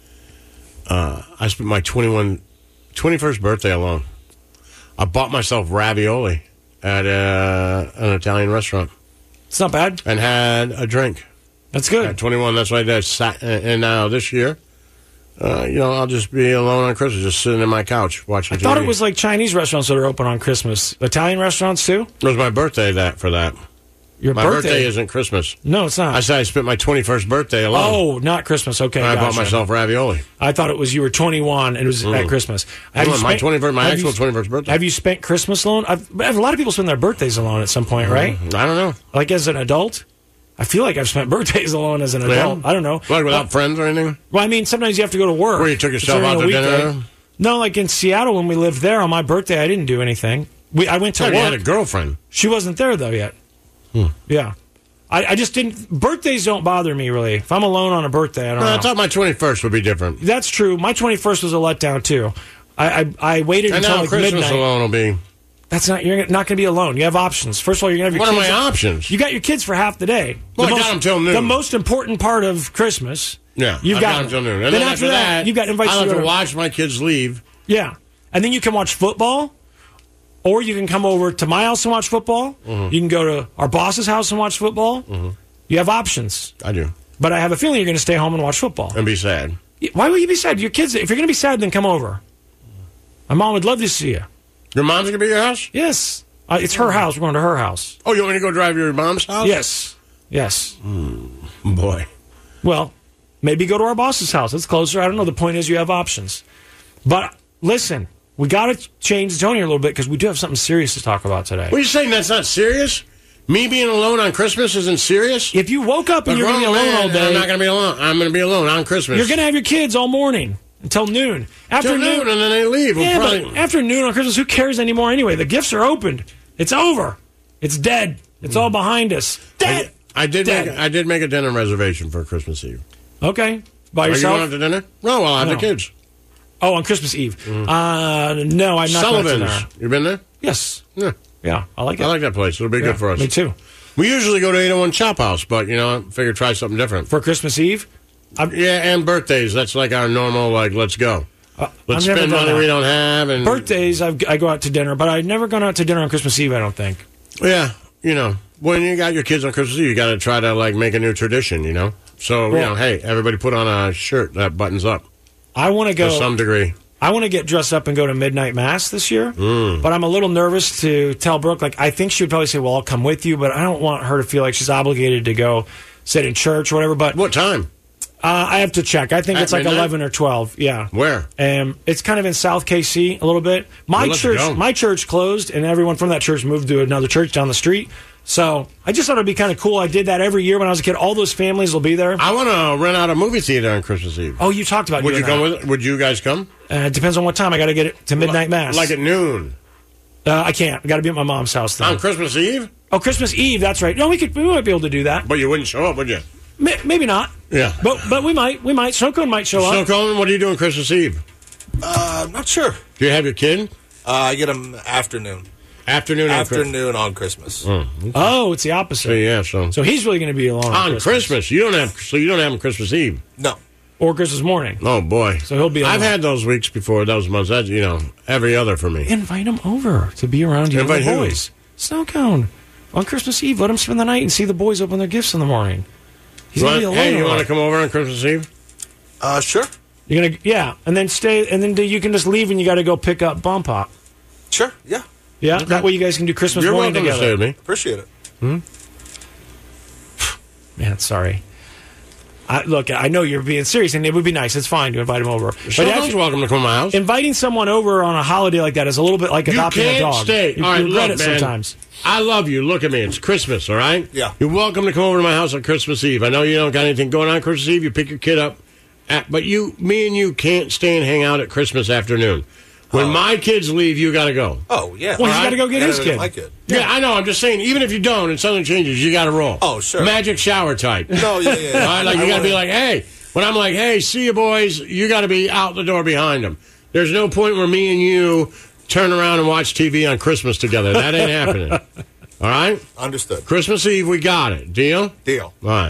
I spent my 21st birthday alone. I bought myself ravioli at an Italian restaurant. It's not bad. And had a drink. That's good. At 21, that's what I did. And now this year, I'll just be alone on Christmas, just sitting in my couch watching TV. I thought it was like Chinese restaurants that are open on Christmas. Italian restaurants, too? It was my birthday for that. My birthday isn't Christmas. No, it's not. I said I spent my 21st birthday alone. Oh, not Christmas. Okay, I bought myself ravioli. I thought it was you were 21 and it was at Christmas. My actual 21st birthday. Have you spent Christmas alone? A lot of people spend their birthdays alone at some point, right? I don't know. Like as an adult? I feel like I've spent birthdays alone as an adult. I don't know. Like without friends or anything? Well, I mean, sometimes you have to go to work. Where you took yourself out to dinner? No, like in Seattle when we lived there on my birthday, I didn't do anything. I went to work. You had a girlfriend. She wasn't there, though, yet. Yeah. I just didn't... Birthdays don't bother me, really. If I'm alone on a birthday, I don't know. I thought my 21st would be different. That's true. My 21st was a letdown, too. I waited until like Christmas midnight. Alone will be... You're not going to be alone. You have options. First of all, you're going to have your kids. What are my options? You got your kids for half the day. Well, I got them till noon. The most important part of Christmas. Yeah, you've got them till noon. And then after that, you've got invites. I'll have to watch my kids leave. Yeah. and then you can watch football, or you can come over to my house and watch football. Mm-hmm. You can go to our boss's house and watch football. Mm-hmm. You have options. I do. But I have a feeling you're going to stay home and watch football. And be sad. Why would you be sad? Your kids, if you're going to be sad, then come over. My mom would love to see you. Your mom's going to be at your house? Yes. It's her house. We're going to her house. Oh, you want me to go drive your mom's house? Yes. Boy. Well, maybe go to our boss's house. It's closer. I don't know. The point is you have options. But listen, we got to change the tone here a little bit because we do have something serious to talk about today. What are you saying? That's not serious? Me being alone on Christmas isn't serious? If you woke up and you're going to be alone all day... I'm not going to be alone. I'm going to be alone on Christmas. You're going to have your kids all morning until noon. Until noon, and then they leave. Yeah, but after noon on Christmas, who cares anymore anyway? The gifts are opened. It's over. It's dead. It's all behind us. Dead. I did make a dinner reservation for Christmas Eve. Okay. By yourself? Are you going out to dinner? No, I'll have the kids. Oh, on Christmas Eve. No, I'm not Sullivan's. going to dinner. You been there? Yes. Yeah, I like it. I like that place. It'll be good for us. Me too. We usually go to 801 Chop House, but, I figured try something different. For Christmas Eve? And birthdays. That's like our normal, let's go. Let's spend money we don't have. And birthdays, I go out to dinner, but I've never gone out to dinner on Christmas Eve, I don't think. Yeah, when you got your kids on Christmas Eve, you got to try to, make a new tradition, So, hey, everybody put on a shirt that buttons up. I want to go... To some degree. I want to get dressed up and go to midnight mass this year, but I'm a little nervous to tell Brooke. I think she would probably say, well, I'll come with you, but I don't want her to feel like she's obligated to go sit in church or whatever. But what time? I have to check. I think it's like midnight? 11 or 12. Yeah. Where? It's kind of in South KC a little bit. My church closed, and everyone from that church moved to another church down the street. So I just thought it'd be kind of cool. I did that every year when I was a kid. All those families will be there. I want to rent out a movie theater on Christmas Eve. Oh, you talked about Would you come with it? Would you guys come? It depends on what time. I got to get it to midnight mass. Like at noon. I can't. I got to be at my mom's house then. On Christmas Eve? Oh, Christmas Eve. That's right. No, we might be able to do that. But you wouldn't show up, would you? Maybe not. Yeah. But we might. Snow Cone might show up. Snow Cone, what are you doing Christmas Eve? I'm not sure. Do you have your kid? I get him afternoon. Afternoon on Christmas. Oh, it's the opposite. So he's really going to be alone on Christmas. You don't have him Christmas Eve. No. Or Christmas morning. Oh boy. So he'll be alone. I've had those weeks before, those months. That's every other for me. Invite him over to be around you and the boys. Snow Cone on Christmas Eve. Let him spend the night and see the boys open their gifts in the morning. He's going to be alone. Hey, you want to come over on Christmas Eve? Sure. You're gonna and then stay, and then you can just leave and you got to go pick up Bomb Pop. Sure. Yeah. Yeah, that way you guys can do Christmas You're morning welcome together. To stay with me. Appreciate it. Man, sorry. Look, I know you're being serious, and it would be nice. It's fine to invite him over. But welcome to come to my house. Inviting someone over on a holiday like that is a little bit like adopting a dog. Stay. You all right, regret look, it man, sometimes. I love you. Look at me. It's Christmas, all right? Yeah. You're welcome to come over to my house on Christmas Eve. I know you don't got anything going on Christmas Eve. You pick your kid up. But me and you can't stay and hang out at Christmas afternoon. When my kids leave, you got to go. Oh, yeah. Well, he's got to go get his kid. My kid. Yeah, I know. I'm just saying, even if you don't and something changes, you got to roll. Oh, sure. Magic shower type. No, yeah. All right, you got to be like, hey. When I'm like, hey, see you boys, you got to be out the door behind them. There's no point where me and you turn around and watch TV on Christmas together. That ain't happening. All right? Understood. Christmas Eve, we got it. Deal? Deal. All right.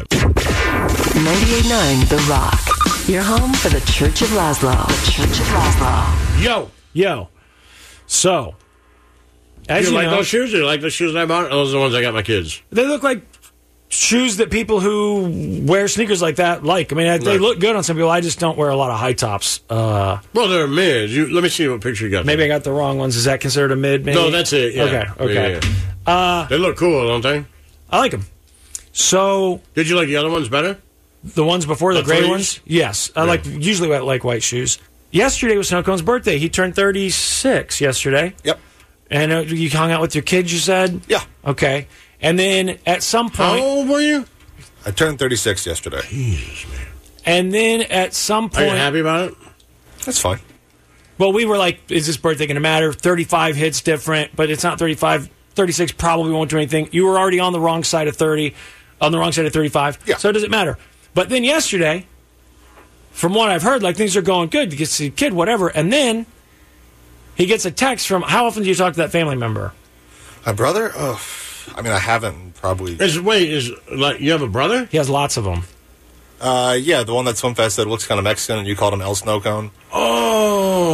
98.9 The Rock. Your home for the Church of Laszlo. The Church of Laszlo. Yo. So, as you you like know, those shoes? Do you like the shoes I bought? Those are the ones I got my kids. They look like shoes that people who wear sneakers like that like. I mean, they look good on some people. I just don't wear a lot of high tops. Well, they're mids. Let me see what picture you got. Maybe I got the wrong ones. Is that considered a mid? Maybe? No, that's it. Yeah. Okay. Yeah. They look cool, don't they? I like them. So, did you like the other ones better? The ones before the gray threes? ones? Yes. I usually like white shoes. Yesterday was Snow Cone's birthday. He turned 36 yesterday. Yep. And you hung out with your kids, you said? Yeah. Okay. And then at some point... How old were you? I turned 36 yesterday. Jesus, man. And then at some point... Are you happy about it? That's fine. Well, we were like, is this birthday going to matter? 35 hits different, but it's not 35. 36 probably won't do anything. You were already on the wrong side of 30, on the wrong side of 35. Yeah. So it doesn't matter. But then yesterday, from what I've heard, things are going good. You get to see a kid, whatever. And then he gets a text from, how often do you talk to that family member? My brother? Oh, I mean, I haven't probably. You have a brother? He has lots of them. Yeah, the one that SwimFest said looks kind of Mexican, and you called him El Snow Cone. Oh.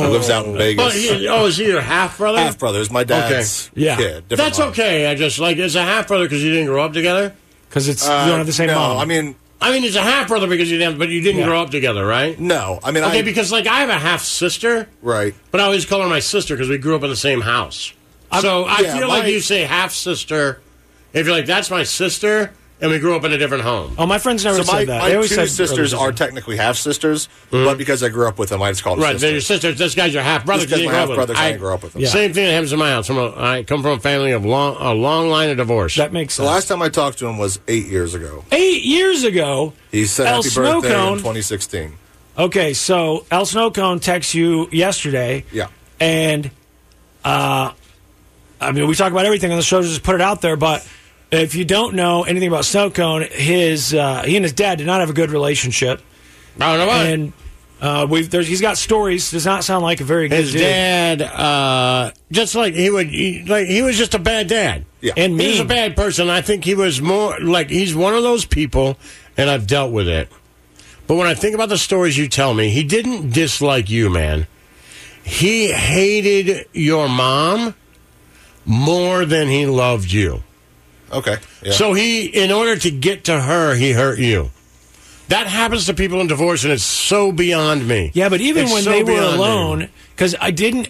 Oh. He lives out in Vegas. Is he your half-brother? Half-brother. Is my dad's kid. That's okay. I just, it's a half-brother because you didn't grow up together? Because you don't have the same mom. I mean, it's a half-brother because you didn't grow up together, right? No. I mean, because, I have a half-sister. Right. But I always call her my sister because we grew up in the same house. So I feel like you say half-sister, if you're like, that's my sister, and we grew up in a different home. Oh, my friends never said that. My two sisters are technically half-sisters, but because I grew up with them, I just call them sisters. Right, they're your sisters. This guy's your half-brother. Because my half-brothers, I didn't grow up with them. Yeah. Same thing that happens in my house. I come from a family of a long line of divorce. That makes sense. The last time I talked to him was 8 years ago. 8 years ago? He said happy birthday in 2016. Okay, so El Snowcone texts you yesterday. Yeah. And, we talk about everything on the show, just put it out there, but if you don't know anything about Snowcone, he and his dad did not have a good relationship. I don't know why. And he's got stories. Does not sound like a very good dude. His dad, just like he was just a bad dad. Yeah. And he was a bad person. I think he was more he's one of those people, and I've dealt with it. But when I think about the stories you tell me, he didn't dislike you, man. He hated your mom more than he loved you. Okay. Yeah. So in order to get to her, he hurt you. That happens to people in divorce, and it's so beyond me. Yeah, but even when they were alone, because didn't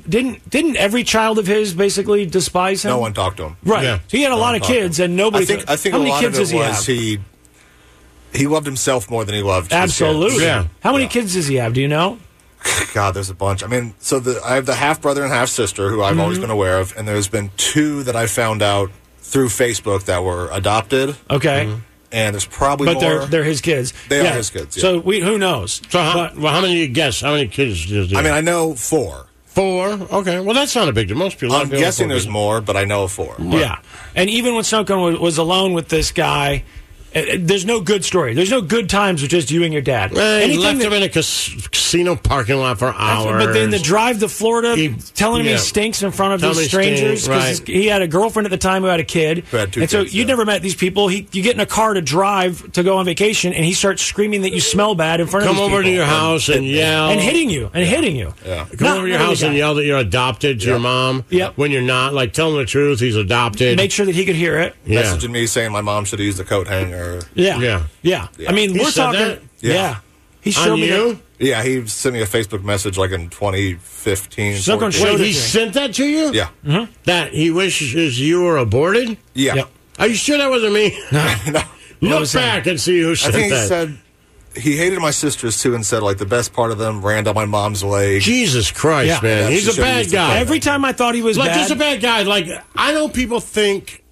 every child of his basically despise him? No one talked to him. Right. Yeah. So he had a lot of kids, and nobody. I think how a many lot kids of it does he have? He loved himself more than he loved Absolutely. his kids. Yeah. How many kids does he have? Do you know? God, there's a bunch. I mean, I have the half-brother and half-sister who I've always been aware of, and there's been 2 that I found out through Facebook that were adopted. Okay. And there's probably more. But they're his kids. They are his kids, yeah. So who knows? So how many do you guess? How many kids does he have? I mean, I know 4. 4? Okay. Well, that's not a big deal. Most people... I'm guessing there's more, but I know of 4. Yeah. And even when Snowcone was alone with this guy... There's no good story. There's no good times with just you and your dad. He left him in a casino parking lot for hours. But then the drive to Florida, telling him he stinks in front of these strangers because he had a girlfriend at the time who had a kid. Who had 2 and kids, so you'd never met these people. You get in a car to drive to go on vacation, and he starts screaming that you smell bad in front of these people. Come over to your house and yell. And hitting you. Yeah. Come over to your house and yell that you're adopted to your mom. Yep. When you're not. Like, tell him the truth. He's adopted. Make sure that he could hear it. Yeah. Messaging me saying my mom should have used the coat hanger. Yeah. I mean, we're talking. That? Yeah. He showed me you? Yeah, he sent me a Facebook message in 2015. Wait, he sent that to you? Yeah. Mm-hmm. That he wishes you were aborted? Yeah. Yep. Are you sure that wasn't me? No. Look back and see who sent that. I think he said he hated my sisters too and said the best part of them ran down my mom's leg. Jesus Christ, man. He's a bad guy. Every time I thought he was bad. Just a bad guy. I know people think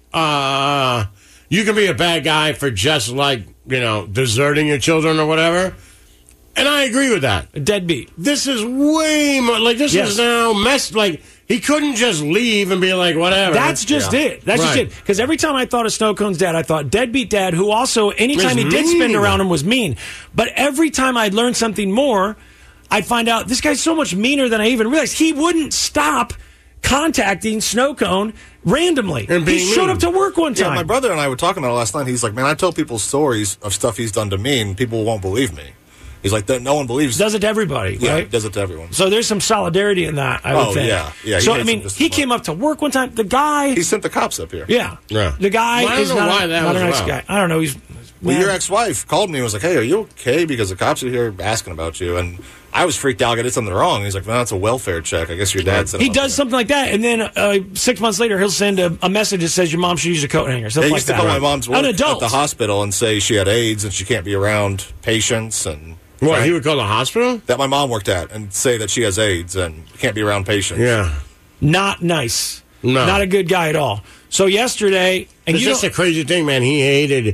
you can be a bad guy for just deserting your children or whatever. And I agree with that. A deadbeat. This is way more this is now messed. He couldn't just leave and be whatever. That's just it. That's just it. Because every time I thought of Snowcone's dad, I thought deadbeat dad, who also, anytime he did spend around him, was mean. But every time I'd learn something more, I'd find out this guy's so much meaner than I even realized. He wouldn't stop contacting Snowcone randomly. He showed up to work one time. Yeah, my brother and I were talking about it last night. He's like, man, I tell people stories of stuff he's done to me, and people won't believe me. He's like, no one believes. Does it to everybody, yeah, right? Does it to everyone. So there's some solidarity in that, I would think. Yeah. So, he came up to work one time. The guy... He sent the cops up here. Yeah. The guy is not a nice guy. I don't know. Well, your ex-wife called me and was like, hey, are you okay? Because the cops are here asking about you. And I was freaked out. I did something wrong. He's like, well, that's a welfare check. I guess your dad sent it. He does something like that. And then 6 months later, he'll send a message that says your mom should use a coat hanger. They used to call my mom's work at the hospital and say she had AIDS and she can't be around patients. And what, he would call the hospital? That my mom worked at and say that she has AIDS and can't be around patients. Yeah. Not nice. No. Not a good guy at all. So yesterday... And it's just a crazy thing, man. He hated...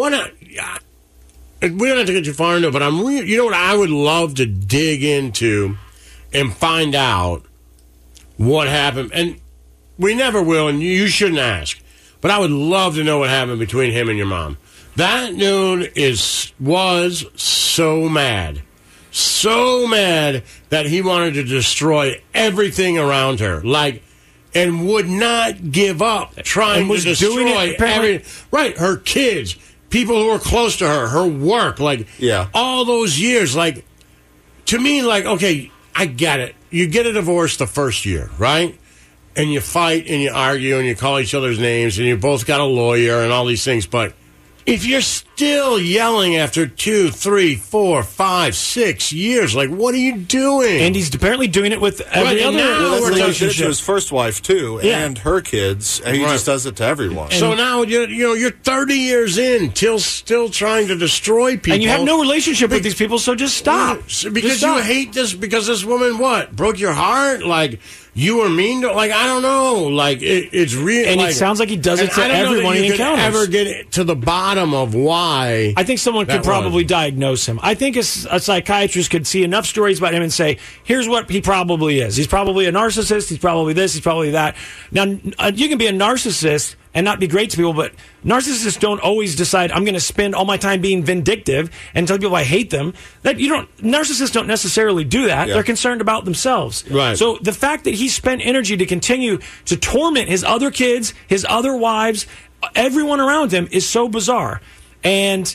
We don't have to get too far into it, but you know what I would love to dig into and find out what happened. And we never will, and you shouldn't ask. But I would love to know what happened between him and your mom. That dude was so mad. So mad that he wanted to destroy everything around her. And would not give up trying to destroy her kids. People who were close to her work, all those years, to me, okay, I get it. You get a divorce the first year, right? And you fight and you argue and you call each other's names and you both got a lawyer and all these things. But if you're still yelling after 2, 3, 4, 5, 6 years, like, what are you doing? And he's apparently doing it with every other relationship. He did it to his first wife, too, and her kids, and he just does it to everyone. So now, you're 30 years in, still trying to destroy people. And you have no relationship with these people, so just stop. Because you hate this, because this woman, broke your heart? Like, you were mean to, I don't know. Like, it's real. And it sounds like he does it to everyone he encounters. Ever get to the bottom of why? I think someone could probably diagnose him. I think a psychiatrist could see enough stories about him and say, here's what he probably is. He's probably a narcissist. He's probably this. He's probably that. Now, you can be a narcissist and not be great to people, but narcissists don't always decide, I'm going to spend all my time being vindictive and tell people I hate them. Narcissists don't necessarily do that. Yeah. They're concerned about themselves. Right. So the fact that he spent energy to continue to torment his other kids, his other wives, everyone around him is so bizarre. And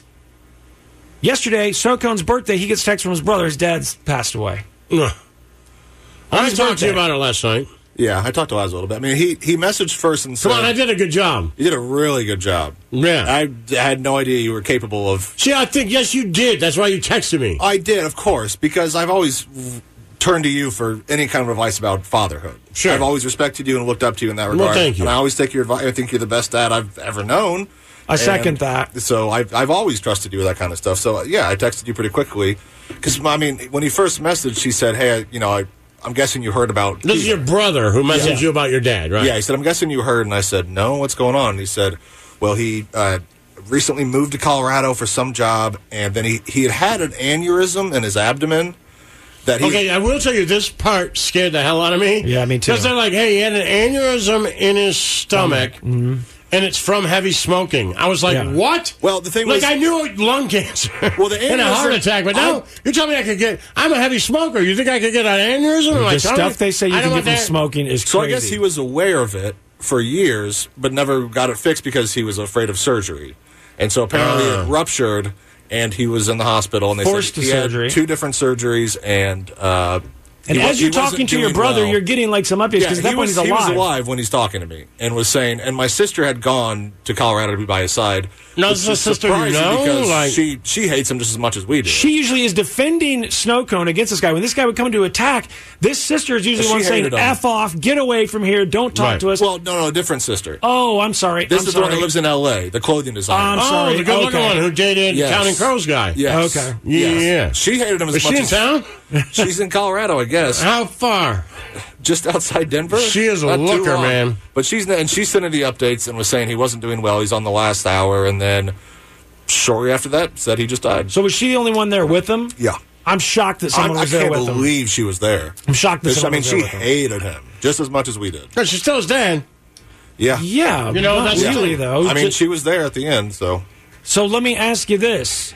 yesterday, Snow Cone's birthday, he gets text from his brother. His dad's passed away. I talked to you about it last night. Yeah, I talked to Oz a little bit. I mean, he messaged first and said... Come on, I did a good job. You did a really good job. Yeah. I had no idea you were capable of... See, I think, yes, you did. That's why you texted me. I did, of course, because I've always turned to you for any kind of advice about fatherhood. Sure. I've always respected you and looked up to you in that regard. Well, thank you. And I always take your advice. I think you're the best dad I've ever known. I second that. So I've always trusted you with that kind of stuff. So, yeah, I texted you pretty quickly. Because, I mean, when he first messaged, he said, hey, I'm guessing you heard about... This is your brother who messaged you about your dad, right? Yeah, he said, I'm guessing you heard. And I said, no, what's going on? And he said, well, he recently moved to Colorado for some job, and then he had an aneurysm in his abdomen. Okay, I will tell you, this part scared the hell out of me. Yeah, me too. Because they're like, hey, he had an aneurysm in his stomach. Mm-hmm. And it's from heavy smoking. I was like, what? Well, the thing was... I knew lung cancer and a heart attack, but now you're telling me I'm a heavy smoker. You think I could get an aneurysm? The stuff they say you can get from smoking is crazy. So I guess he was aware of it for years, but never got it fixed because he was afraid of surgery. And so apparently it ruptured, and he was in the hospital. And they forced said to he surgery. had 2 different surgeries, and... And as you're talking to your brother, you're getting some updates because at that point he's alive. He was alive when he's talking to me and was saying, and my sister had gone to Colorado to be by his side. No, it's a sister you know? Because she hates him just as much as we do. She usually is defending Snow Cone against this guy. When this guy would come to attack, this sister is usually one saying, F off, get away from here, don't talk to us. Well, no, different sister. Oh, I'm sorry. This is the one that lives in L.A., the clothing designer. I'm sorry. The good-looking one who dated Counting Crows guy. Yes. Okay. Yeah. She hated him as much as... Is she in town? She's in Colorado, I guess. How far? Just outside Denver. She is a looker, man. But she sent in the updates and was saying he wasn't doing well. He's on the last hour, and then shortly after that said he just died. So was she the only one there with him? Yeah. I'm shocked that someone was there with him. I can't believe she was there. I'm shocked that someone was there with him. She hated him just as much as we did. But she's still his dad. Yeah. Yeah. That's really, though. I mean, she was there at the end, so. So let me ask you this.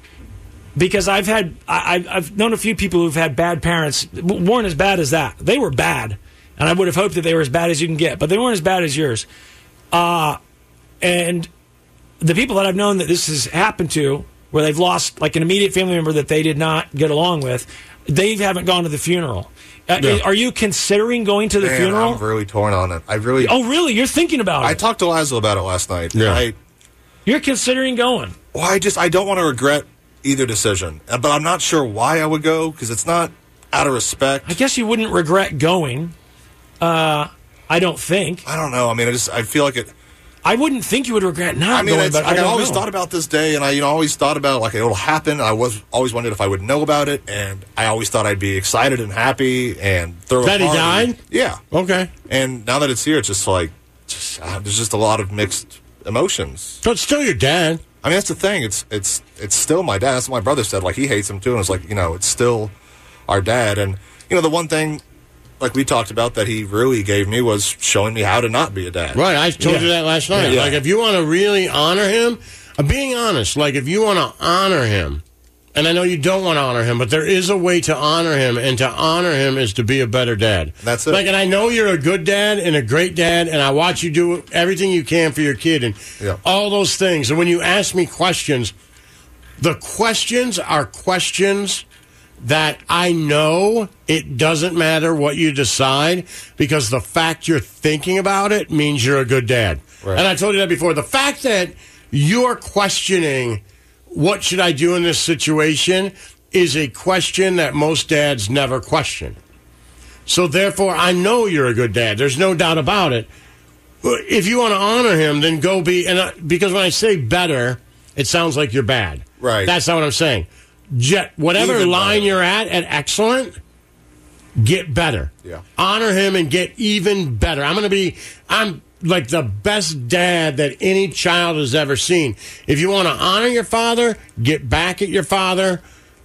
Because I've known a few people who've had bad parents, weren't as bad as that. They were bad, and I would have hoped that they were as bad as you can get, but they weren't as bad as yours. And the people that I've known that this has happened to, where they've lost an immediate family member that they did not get along with, they haven't gone to the funeral. Are you considering going to the funeral? I'm really torn on it. Oh, really? You're thinking about it? I talked to Laszlo about it last night. Yeah. You're considering going? Well, I don't want to regret either decision, but I'm not sure why I would go because it's not out of respect. I guess you wouldn't regret going. I don't think. I don't know. I mean, I feel like it. I wouldn't think you would regret not going. But I always thought about this day, and I always thought about it'll happen. I always wondered if I would know about it, and I always thought I'd be excited and happy and throw a party. That he died? Yeah. Okay. And now that it's here, it's just there's just a lot of mixed emotions. So it's still your dad. I mean, that's the thing. It's still my dad. That's what my brother said. He hates him too, and it's it's still our dad. And the one thing, we talked about, that he really gave me was showing me how to not be a dad. Right. I told you that last night. Yeah. If you want to really honor him, being honest. If you want to honor him, and I know you don't want to honor him, but there is a way to honor him, and to honor him is to be a better dad. That's it. And I know you're a good dad and a great dad, and I watch you do everything you can for your kid and all those things. And when you ask me questions, the questions are questions that I know it doesn't matter what you decide because the fact you're thinking about it means you're a good dad. Right. And I told you that before. The fact that you're questioning what should I do in this situation is a question that most dads never question. So therefore, I know you're a good dad. There's no doubt about it. If you want to honor him, then go be. Because when I say better, it sounds like you're bad. Right. That's not what I'm saying. Whatever Even line better. you're at excellent, get better. Yeah. Honor him and get even better. I'm like the best dad that any child has ever seen. If you want to honor your father, get back at your father,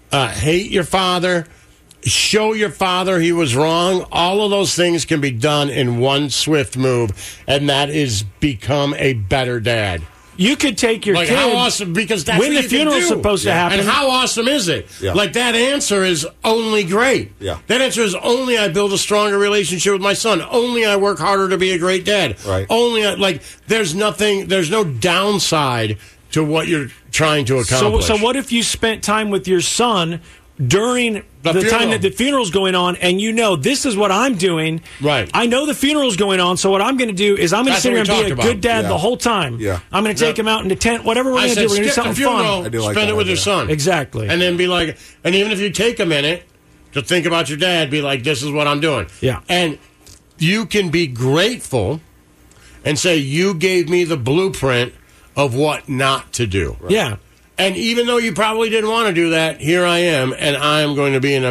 hate your father, show your father he was wrong. All of those things can be done in one swift move, and that is become a better dad. You could take your kid. How awesome, because that's when what the funeral's supposed to happen. And how awesome is it? Yeah. Like, that answer is only great. Yeah. That answer is only I build a stronger relationship with my son. Only I work harder to be a great dad. Right. Only, there's no downside to what you're trying to accomplish. So what if you spent time with your son during the time that the funeral's going on, and you know, this is what I'm doing. Right. I know the funeral's going on, so what I'm going to do is I'm going to sit here and be a good dad the whole time. Yeah. I'm going to take him out in the tent, whatever we're going to do. We're going to do something fun. Spend it with your son. Exactly. And then be like, and even if you take a minute to think about your dad, be like, this is what I'm doing. Yeah. And you can be grateful and say, you gave me the blueprint of what not to do. Right. Yeah. And even though you probably didn't want to do that, here I am, and I am going to be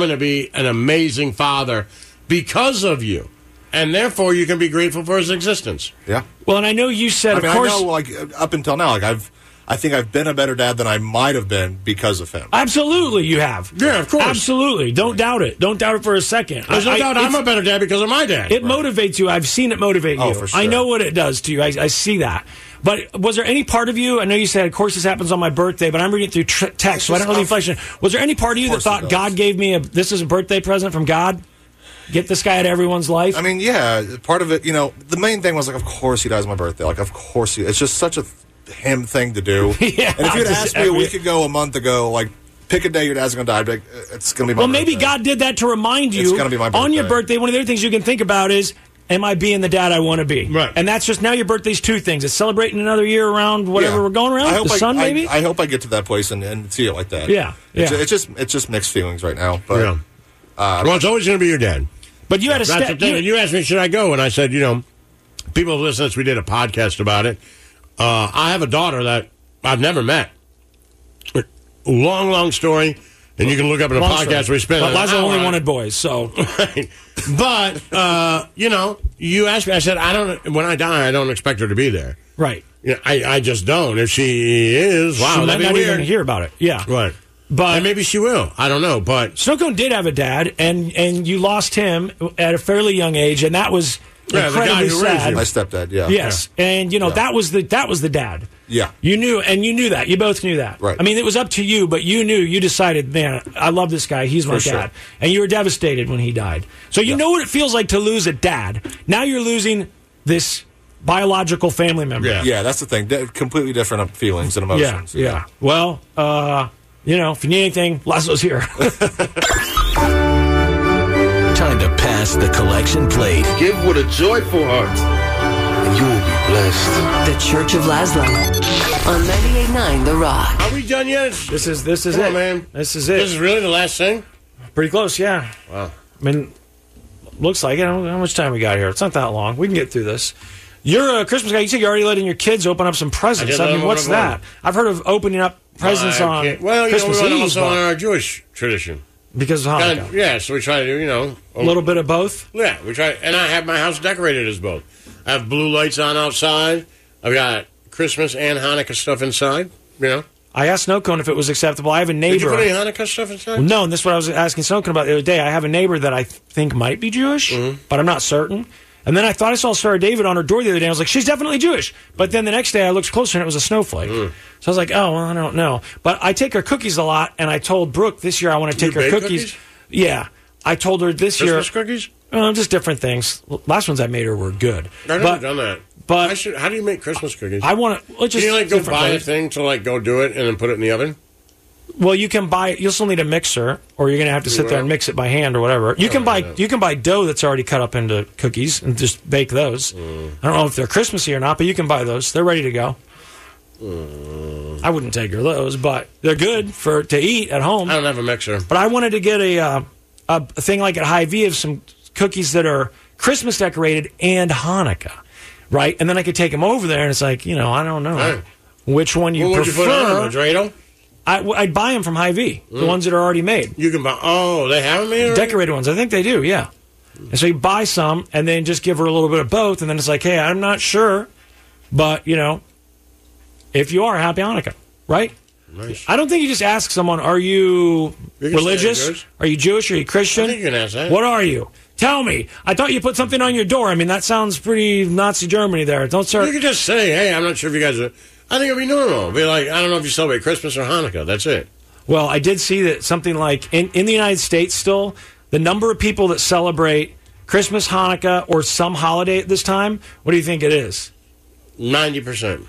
an amazing father because of you, and therefore you can be grateful for his existence. Yeah. Well, and I know you said, of course, I know, like up until now, I think I've been a better dad than I might have been because of him. Absolutely, you have. Yeah, of course. Absolutely. Don't doubt it. Don't doubt it for a second. There's no doubt I'm a better dad because of my dad. It motivates you. I've seen it motivate you. For sure. I know what it does to you. I see that. But was there any part of you, I know you said, of course this happens on my birthday, but I'm reading it through text, so I don't know the inflection. Was there any part of you that thought God gave me this is a birthday present from God? Get this guy out of everyone's life? I mean, yeah, part of it, the main thing was, like, of course he dies on my birthday. Like, of course it's just such a him thing to do. Yeah, and if you'd asked me a week ago, a month ago, like, pick a day your dad's going to die, I'd be like, it's going to be my birthday. Maybe God did that to remind you. It's going to be my birthday. On your birthday, one of the other things you can think about is, am I being the dad I want to be? Right. And that's just, now your birthday's two things. It's celebrating another year around whatever we're going around, the sun maybe? I hope I get to that place and see it like that. Yeah. It's just mixed feelings right now. But, well, it's always going to be your dad. But you had a That's the thing. You asked me, should I go? And I said, people have listened to this. We did a podcast about it. I have a daughter that I've never met. Long story. And you can look up in a podcast we spent. But Liza only wanted boys, so. But, you asked me, I said, when I die, I don't expect her to be there. Right. I just don't. If she is, wow, she that'd might be not weird. even hear about it. Yeah. Right. But and maybe she will. I don't know. But Snow Cone did have a dad, and you lost him at a fairly young age, and that was incredibly sad. My stepdad, yeah. Yes, and that was the dad. Yeah. You knew that. You both knew that. Right. I mean, it was up to you, but you decided, man, I love this guy. He's my dad. And you were devastated when he died. So you know what it feels like to lose a dad. Now you're losing this biological family member. Yeah, that's the thing. Completely different feelings and emotions. Yeah. Well, if you need anything, Laszlo's here. Time to pass the collection plate. Give with a joyful heart, and you will be blessed. The Church of Laszlo on 98.9 The Rock. Are we done yet? This is Come it, on, man. This is it. This is really the last thing? Pretty close, yeah. Wow. I mean, looks like it. How much time we got here? It's not that long. We can get through this. You're a Christmas guy. You said you're already letting your kids open up some presents. I mean, what's that? I've heard of opening up presents on Christmas Eve. Also on our Jewish tradition. Because of Hanukkah. Yeah, so we try to do, a little bit of both? Yeah, we try. And I have my house decorated as both. I have blue lights on outside. I've got Christmas and Hanukkah stuff inside, I asked Snow Cone if it was acceptable. I have a neighbor. Did you put any Hanukkah stuff inside? Well, no, and this is what I was asking Snow Cone about the other day. I have a neighbor that I think might be Jewish, but I'm not certain. And then I thought I saw Sarah David on her door the other day. I was like, she's definitely Jewish. But then the next day I looked closer and it was a snowflake. So I was like, oh, well, I don't know. But I take her cookies a lot, and I told Brooke this year I want to take her cookies. Yeah. I told her this year. Christmas cookies? Just different things. Last ones I made her were good. I've never done that. But how do you make Christmas cookies? I want to. Can you go buy a thing to go do it and then put it in the oven? Well, you can buy. You'll still need a mixer, or you're going to have to sit there and mix it by hand or whatever. You can buy dough that's already cut up into cookies and just bake those. I don't know if they're Christmassy or not, but you can buy those. They're ready to go. I wouldn't take her those, but they're good to eat at home. I don't have a mixer, but I wanted to get a thing like at Hy-Vee of some cookies that are Christmas decorated and Hanukkah, right? And then I could take them over there, and it's like, I don't know which one you prefer. Would you put on a dreidel? I'd buy them from Hy-Vee, the ones that are already made. You can buy. Oh, they have them made already? Decorated ones. I think they do. Yeah. And so you buy some, and then just give her a little bit of both, and then it's like, hey, I'm not sure, but if you are, happy Hanukkah, right? Nice. I don't think you just ask someone, are you religious? Are you Jewish? Are you Christian? I think you can ask that. What are you? Tell me. I thought you put something on your door. I mean, that sounds pretty Nazi Germany there. Don't start. You can just say, hey, I'm not sure if you guys are. I think it'd be normal. It'd be like, I don't know if you celebrate Christmas or Hanukkah. That's it. Well, I did see that something like in the United States still, the number of people that celebrate Christmas, Hanukkah, or some holiday at this time, what do you think it is? 90%.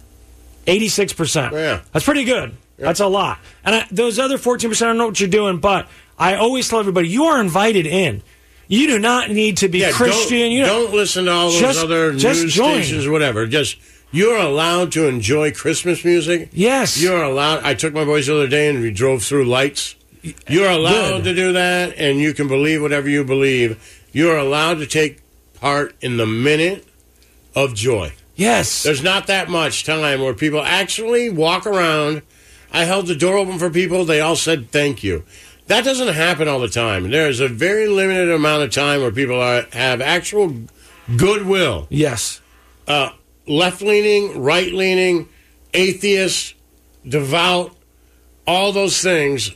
86%. Yeah. That's pretty good. Yeah. That's a lot. And those other 14%, I don't know what you're doing, but I always tell everybody, you are invited in. You do not need to be Christian. Don't listen to all those other news stations or whatever. You're allowed to enjoy Christmas music. Yes. You're allowed. I took my boys the other day and we drove through lights. You're allowed to do that, and you can believe whatever you believe. You're allowed to take part in the minute of joy. Yes. There's not that much time where people actually walk around. I held the door open for people. They all said thank you. That doesn't happen all the time. There's a very limited amount of time where people have actual goodwill. Yes. Left-leaning, right-leaning, atheist, devout, all those things.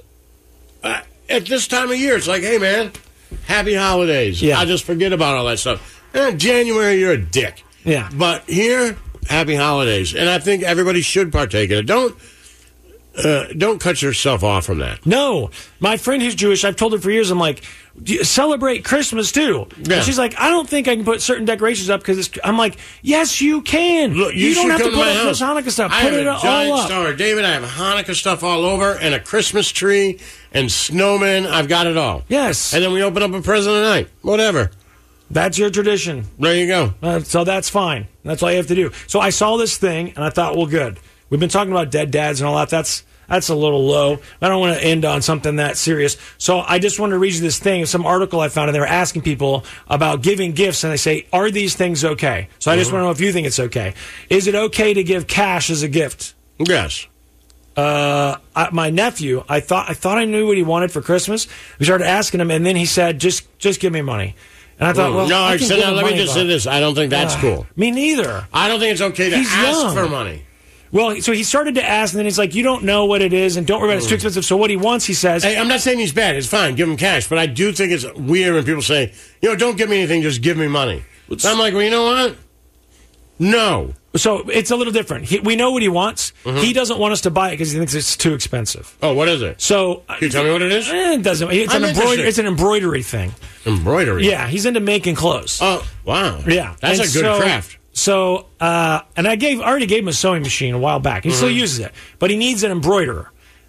At this time of year, it's like, hey, man, happy holidays. Yeah. I just forget about all that stuff. January, you're a dick. Yeah. But here, happy holidays. And I think everybody should partake in it. Don't cut yourself off from that. No. My friend who's Jewish, I've told her for years, I'm like, celebrate Christmas too. Yeah. And she's like, I don't think I can put certain decorations up because I'm like, yes, you can. Look, you don't have to come put my up house. this Hanukkah stuff. I Put have it a giant all up. Star of David. I have Hanukkah stuff all over and a Christmas tree and snowmen. I've got it all. Yes. And then we open up a present at night. Whatever. That's your tradition. There you go. So that's fine. That's all you have to do. So I saw this thing, and I thought, well, good. We've been talking about dead dads and all that. That's a little low. I don't want to end on something that serious. So I just wanted to read you this thing, some article I found, and they were asking people about giving gifts, and they say, are these things okay? So I just want to know if you think it's okay. Is it okay to give cash as a gift? Yes. My nephew, I thought I knew what he wanted for Christmas. We started asking him, and then he said, just give me money. And I thought, well, no, I can give him let me money, just say this. I don't think that's cool. Me neither. I don't think it's okay to ask for money. Well, so he started to ask, and then he's like, you don't know what it is, and don't worry about it. It's too expensive. So what he wants, he says... Hey, I'm not saying he's bad. It's fine. Give him cash. But I do think it's weird when people say, don't give me anything, just give me money. So I'm like, well, you know what? No. So it's a little different. We know what he wants. Mm-hmm. He doesn't want us to buy it because he thinks it's too expensive. Oh, what is it? So can you tell me what it is? It doesn't. It's an embroidery thing. Embroidery? Yeah, he's into making clothes. Oh, wow. Yeah. That's a good craft. So, and I already gave him a sewing machine a while back. He still uses it, but he needs an embroiderer.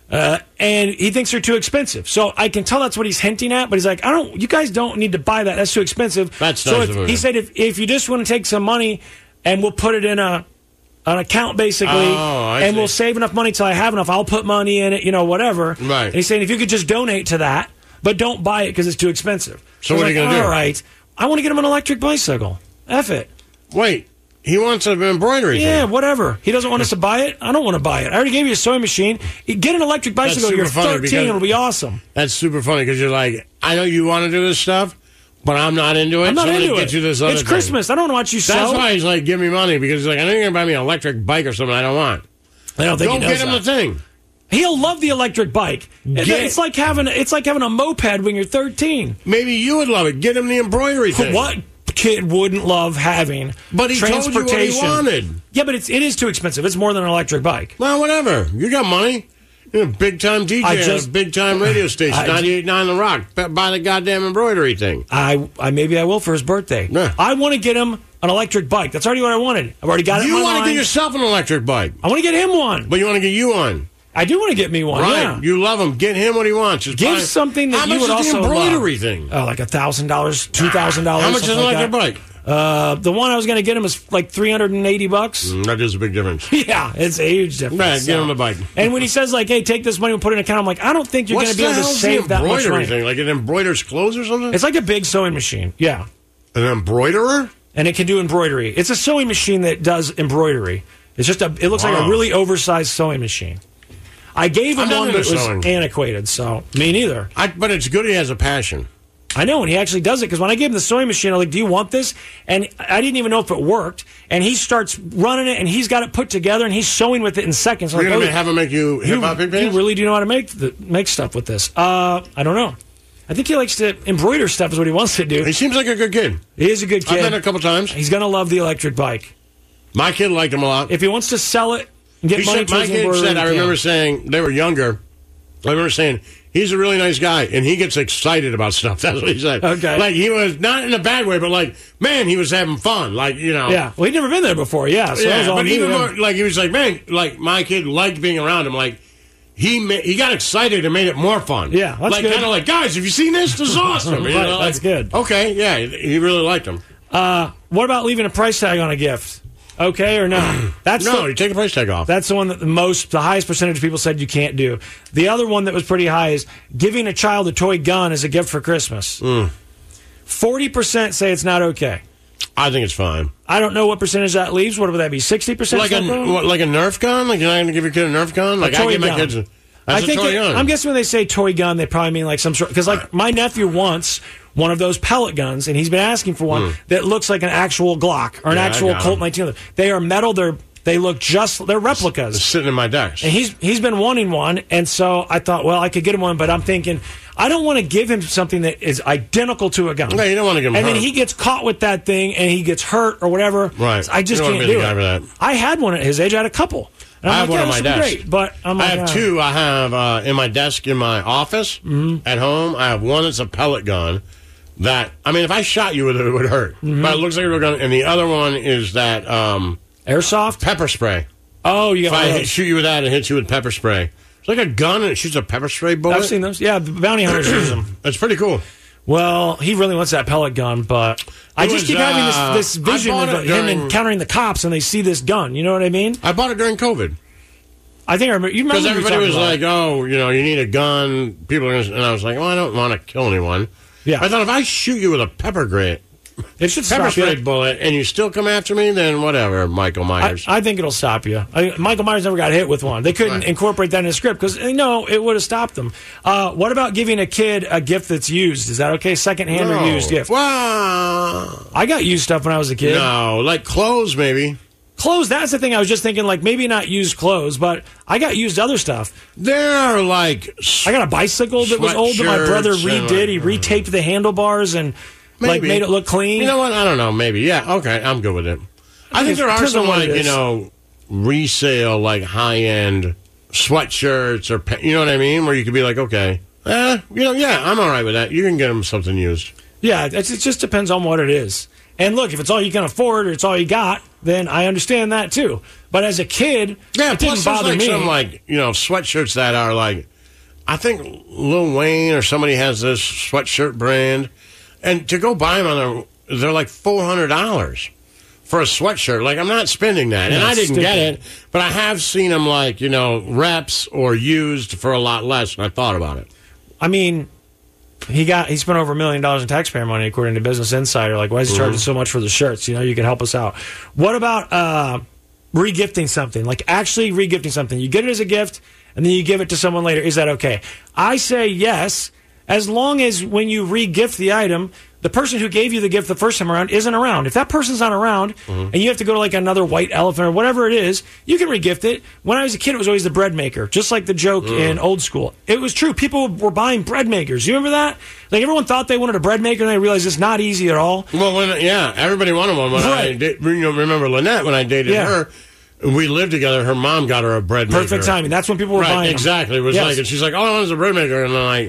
And he thinks they're too expensive. So I can tell that's what he's hinting at, but he's like, you guys don't need to buy that. That's too expensive. That's so nice of him. He said, if you just want to take some money and we'll put it in an account basically, and we'll save enough money till I have enough, I'll put money in it, whatever. Right. And he's saying, if you could just donate to that, but don't buy it because it's too expensive. So what are you going to do? All right. I want to get him an electric bicycle. F it. Wait. He wants an embroidery thing. Yeah, whatever. He doesn't want us to buy it. I don't want to buy it. I already gave you a sewing machine. Get an electric bicycle. You're 13. It'll be awesome. That's super funny because you're like, I know you want to do this stuff, but I'm not into it. I'm not into it. Get you this other it's thing. Christmas. I don't want you That's sew. why he's like, give me money because he's like, I know you're going to buy me an electric bike or something I don't want. I don't think Don't he knows get him that. the thing. He'll love the electric bike. It's like having a moped when you're 13. Maybe you would love it. Get him the embroidery thing. What kid wouldn't love having But he told you what he wanted. Yeah, but it is too expensive. It's more than an electric bike. Well, whatever. You got money. You're a big-time DJ at a big-time radio station, 98.9 The Rock. Buy the goddamn embroidery thing. Maybe I will for his birthday. Yeah. I want to get him an electric bike. That's already what I wanted. I've already got it. You want to get yourself an electric bike. I want to get him one. But you want to get you one. I do want to get me one. Right. Yeah. You love him. Get him what he wants. Just Give buy- something that How you much would is also the embroidery love. thing? Oh, like $1,000, $2,000. How much is an like electric that. bike? The one I was going to get him is like $380. That is a big difference. Yeah, it's a huge difference. Right, get him the bike. And when he says like, "Hey, take this money and put it in an account," I'm like, I don't think you're going to be able to save that much money. Thing? Like it embroiders clothes or something? It's like a big sewing machine. Yeah. An embroiderer? And it can do embroidery. It's a sewing machine that does embroidery. It's just it looks like a really oversized sewing machine. I gave him one that was antiquated, so me neither. But it's good he has a passion. I know, and he actually does it, because when I gave him the sewing machine, I'm like, "Do you want this?" And I didn't even know if it worked. And he starts running it, and he's got it put together, and he's sewing with it in seconds. You're going to have him make you hip-hop pig pants? You really do know how to make stuff with this. I don't know. I think he likes to embroider stuff is what he wants to do. He seems like a good kid. He is a good kid. I've met him a couple times. He's going to love the electric bike. My kid liked him a lot. If he wants to sell it and get money towards my kid embroidery, said, I remember saying, they were younger, I remember saying, he's a really nice guy, and he gets excited about stuff. That's what he said. Okay. Like, he was, not in a bad way, but like, man, he was having fun. Like, you know. Yeah. Well, he'd never been there before, yeah. So that was all but new even to more, him. like, he was like, man, like, my kid liked being around him. Like, he got excited and made it more fun. Yeah, that's like, good. kind of like, guys, have you seen this? This is awesome. You Right, know, that's good. Okay, yeah, he really liked him. What about leaving a price tag on a gift? Okay or no? You take a price tag off. That's the one that the highest percentage of people said you can't do. The other one that was pretty high is giving a child a toy gun as a gift for Christmas. 40% say it's not okay. I think it's fine. I don't know what percentage that leaves. What would that be? 60%? Like a Nerf gun? Like you're not going to give your kid a Nerf gun? Like I give my kids a toy gun. I'm guessing when they say toy gun, they probably mean like some sort. Because like my nephew wants one of those pellet guns, and he's been asking for one that looks like an actual Glock or an actual Colt 19. They are metal. They look they're replicas. It's sitting in my desk. And he's been wanting one, and so I thought, well, I could get him one, but I'm thinking, I don't want to give him something that is identical to a gun. No, you don't want to give him And hurt. then he gets caught with that thing, and he gets hurt or whatever. Right. I just You don't can't want to be do the guy for it. that. I had one at his age. I had a couple. And I I'm have like, one on this my would be desk. Great, but I'm like, I have two. I have in my desk in my office at home. I have one that's a pellet gun. That, I mean, if I shot you with it, it would hurt. But it looks like a real gun. And the other one is that airsoft pepper spray. Oh, you got if I shoot you with that and hit you with pepper spray. It's like a gun and it shoots a pepper spray bullet. I've seen those. Yeah, the bounty hunters use them. That's pretty cool. Well, he really wants that pellet gun, but I just keep having this vision of him encountering the cops and they see this gun. You know what I mean? I bought it during COVID. I think I remember. You remember Because me everybody was talking about like, "Oh, you know, you need a gun." People are gonna, and I was like, "Oh, I don't want to kill anyone." Yeah. I thought if I shoot you with a pepper should pepper stop you. spray bullet, and you still come after me, then whatever, Michael Myers. I think it'll stop you. Michael Myers never got hit with one. They couldn't incorporate that in the script because it would have stopped them. What about giving a kid a gift that's used? Is that okay? Secondhand or used gift? Wow. I got used stuff when I was a kid. No, like clothes, maybe. Clothes, that's the thing. I was just thinking, like, maybe not used clothes, but I got used other stuff. They're like... I got a bicycle that was old that my brother redid. He retaped the handlebars and like made it look clean. You know what? I don't know. Maybe. Yeah. Okay. I'm good with it. I think there are some, like, you know, resale, like, high-end sweatshirts or, you know what I mean? Where you could be like, okay, you know, yeah, I'm all right with that. You can get them something used. Yeah, it just depends on what it is. And look, if it's all you can afford or it's all you got, then I understand that too. But as a kid, it didn't bother like me. Some, like, you know, sweatshirts that are like, I think Lil Wayne or somebody has this sweatshirt brand, and to go buy them they're like $400 for a sweatshirt. Like, I'm not spending that, and I didn't get it, but I have seen them like, you know, reps or used for a lot less. And I thought about it. I mean, he spent over $1 million in taxpayer money, according to Business Insider. Like, why is he charging so much for the shirts? You know, you can help us out. What about regifting something? Like, actually regifting something. You get it as a gift, and then you give it to someone later. Is that okay? I say yes, as long as when you re-gift the item, the person who gave you the gift the first time around isn't around. If that person's not around, and you have to go to like another white elephant or whatever it is, you can re-gift it. When I was a kid, it was always the bread maker, just like the joke in Old School. It was true. People were buying bread makers. You remember that? Like, everyone thought they wanted a bread maker, and they realized it's not easy at all. Well, everybody wanted one. When I did, you know, remember Lynette, when I dated her, we lived together. Her mom got her a bread maker. Perfect timing. That's when people were buying them. Exactly. It was like, and she's like, "Oh, I want a bread maker," and I'm like,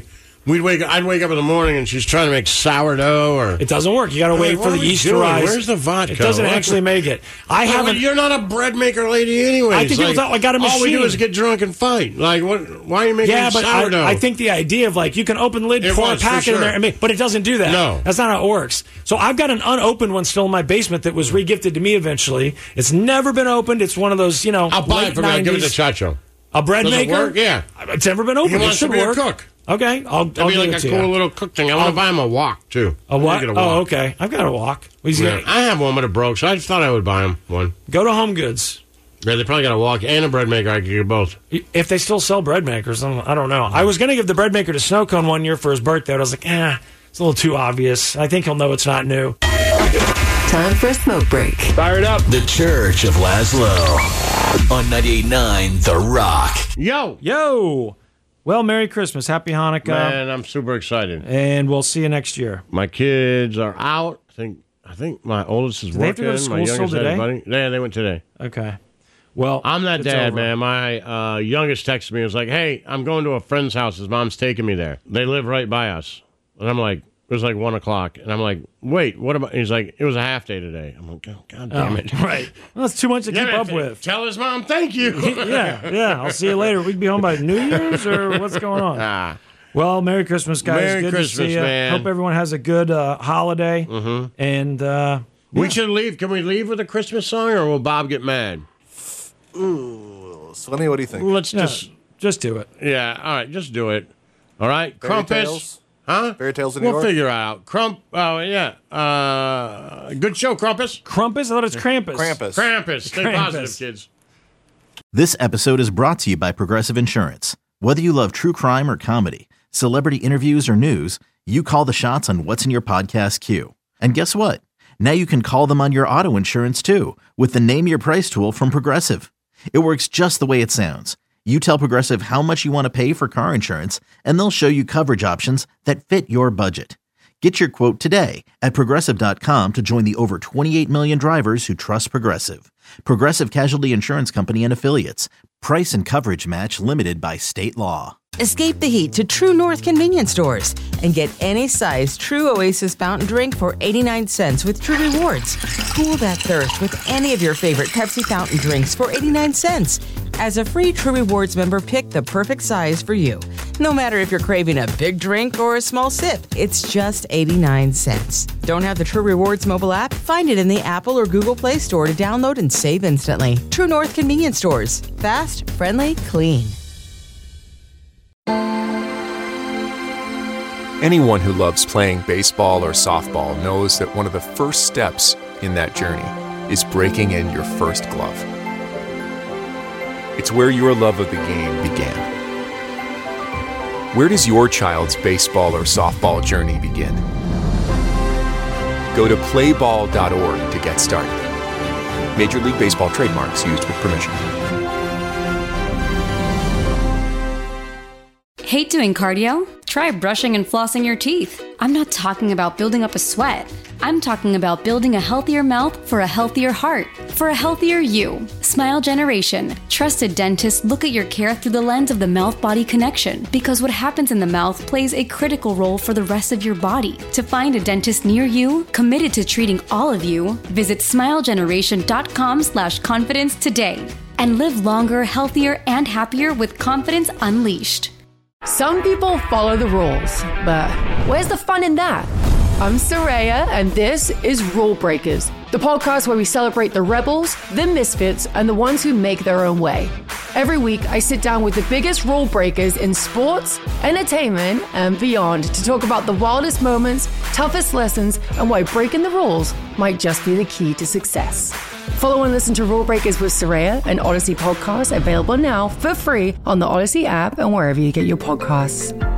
I'd wake up in the morning and she's trying to make sourdough, or it doesn't work. You got to wait for the yeast to rise. Where's the vodka? It doesn't actually make it. You're not a bread maker lady anyway. I think I got a machine. All we do is get drunk and fight. Like, what? Why are you making sourdough? I think the idea of you can open the lid, pour a packet in there, but it doesn't do that. No, that's not how it works. So I've got an unopened one still in my basement that was regifted to me eventually. It's never been opened. It's one of those, I'll buy it from you. I'll give it to Chacho. A bread maker? It work? Yeah, it's never been opened. He wants to be a cook. Okay, I'll be like a cool little cook thing. I want to buy him a wok too. A what? Oh, okay. I've got a wok. I have one, but it broke, so I just thought I would buy him one. Go to Home Goods. Yeah, they probably got a wok and a bread maker. I could get both. If they still sell bread makers, I don't know. I was going to give the bread maker to Snow Cone one year for his birthday, but I was like, it's a little too obvious. I think he'll know it's not new. Time for a smoke break. Fire it up. The Church of Laszlo on 98.9 The Rock. Yo. Well, Merry Christmas. Happy Hanukkah. Man, I'm super excited. And we'll see you next year. My kids are out. I think my oldest is working. They have to go to school still today? Yeah, they went today. Okay. Well, I'm that dad, man. My youngest texted me. He was like, hey, I'm going to a friend's house. His mom's taking me there. They live right by us. And I'm like, it was like 1 o'clock. And I'm like, wait, what about? He's like, it was a half day today. I'm like, oh, God damn it. Right. Well, that's too much to keep up with. Tell his mom thank you. Yeah. I'll see you later. We can be home by New Year's, or what's going on? Well, Merry Christmas, guys. Merry good Christmas, to see you. man. Hope everyone has a good holiday. Mm-hmm. And we should leave. Can we leave with a Christmas song, or will Bob get mad? Ooh, Slimmy, what do you think? Let's just do it. Yeah, all right, just do it. All right, Fairy Crumpus. Tales? Huh? Fairy Tales in New York? We'll figure it out. Oh, yeah. Good show, Krampus. Krampus? I thought it's Krampus. Krampus. Stay positive, kids. This episode is brought to you by Progressive Insurance. Whether you love true crime or comedy, celebrity interviews or news, you call the shots on what's in your podcast queue. And guess what? Now you can call them on your auto insurance too with the Name Your Price tool from Progressive. It works just the way it sounds. You tell Progressive how much you want to pay for car insurance, and they'll show you coverage options that fit your budget. Get your quote today at Progressive.com to join the over 28 million drivers who trust Progressive. Progressive Casualty Insurance Company and Affiliates. Price and coverage match limited by state law. Escape the heat to True North convenience stores and get any size True Oasis fountain drink for 89 cents with True Rewards. Cool that thirst with any of your favorite Pepsi fountain drinks for 89 cents. As a free True Rewards member, pick the perfect size for you. No matter if you're craving a big drink or a small sip, it's just 89 cents. Don't have the True Rewards mobile app? Find it in the Apple or Google Play Store to download and save instantly. True North convenience stores. Fast, friendly, clean. Anyone who loves playing baseball or softball knows that one of the first steps in that journey is breaking in your first glove. It's where your love of the game began. Where does your child's baseball or softball journey begin? Go to playball.org to get started. Major League Baseball trademarks used with permission. Hate doing cardio? Try brushing and flossing your teeth. I'm not talking about building up a sweat. I'm talking about building a healthier mouth for a healthier heart, for a healthier you. Smile Generation. Trusted dentists look at your care through the lens of the mouth-body connection, because what happens in the mouth plays a critical role for the rest of your body. To find a dentist near you, committed to treating all of you, visit smilegeneration.com/confidence today and live longer, healthier, and happier with confidence unleashed. Some people follow the rules, but where's the fun in that? I'm Soraya, and this is Rule Breakers, the podcast where we celebrate the rebels, the misfits, and the ones who make their own way. Every week, I sit down with the biggest rule breakers in sports, entertainment, and beyond to talk about the wildest moments, toughest lessons, and why breaking the rules might just be the key to success. Follow and listen to Rule Breakers with Soraya, an Odyssey podcast available now for free on the Odyssey app and wherever you get your podcasts.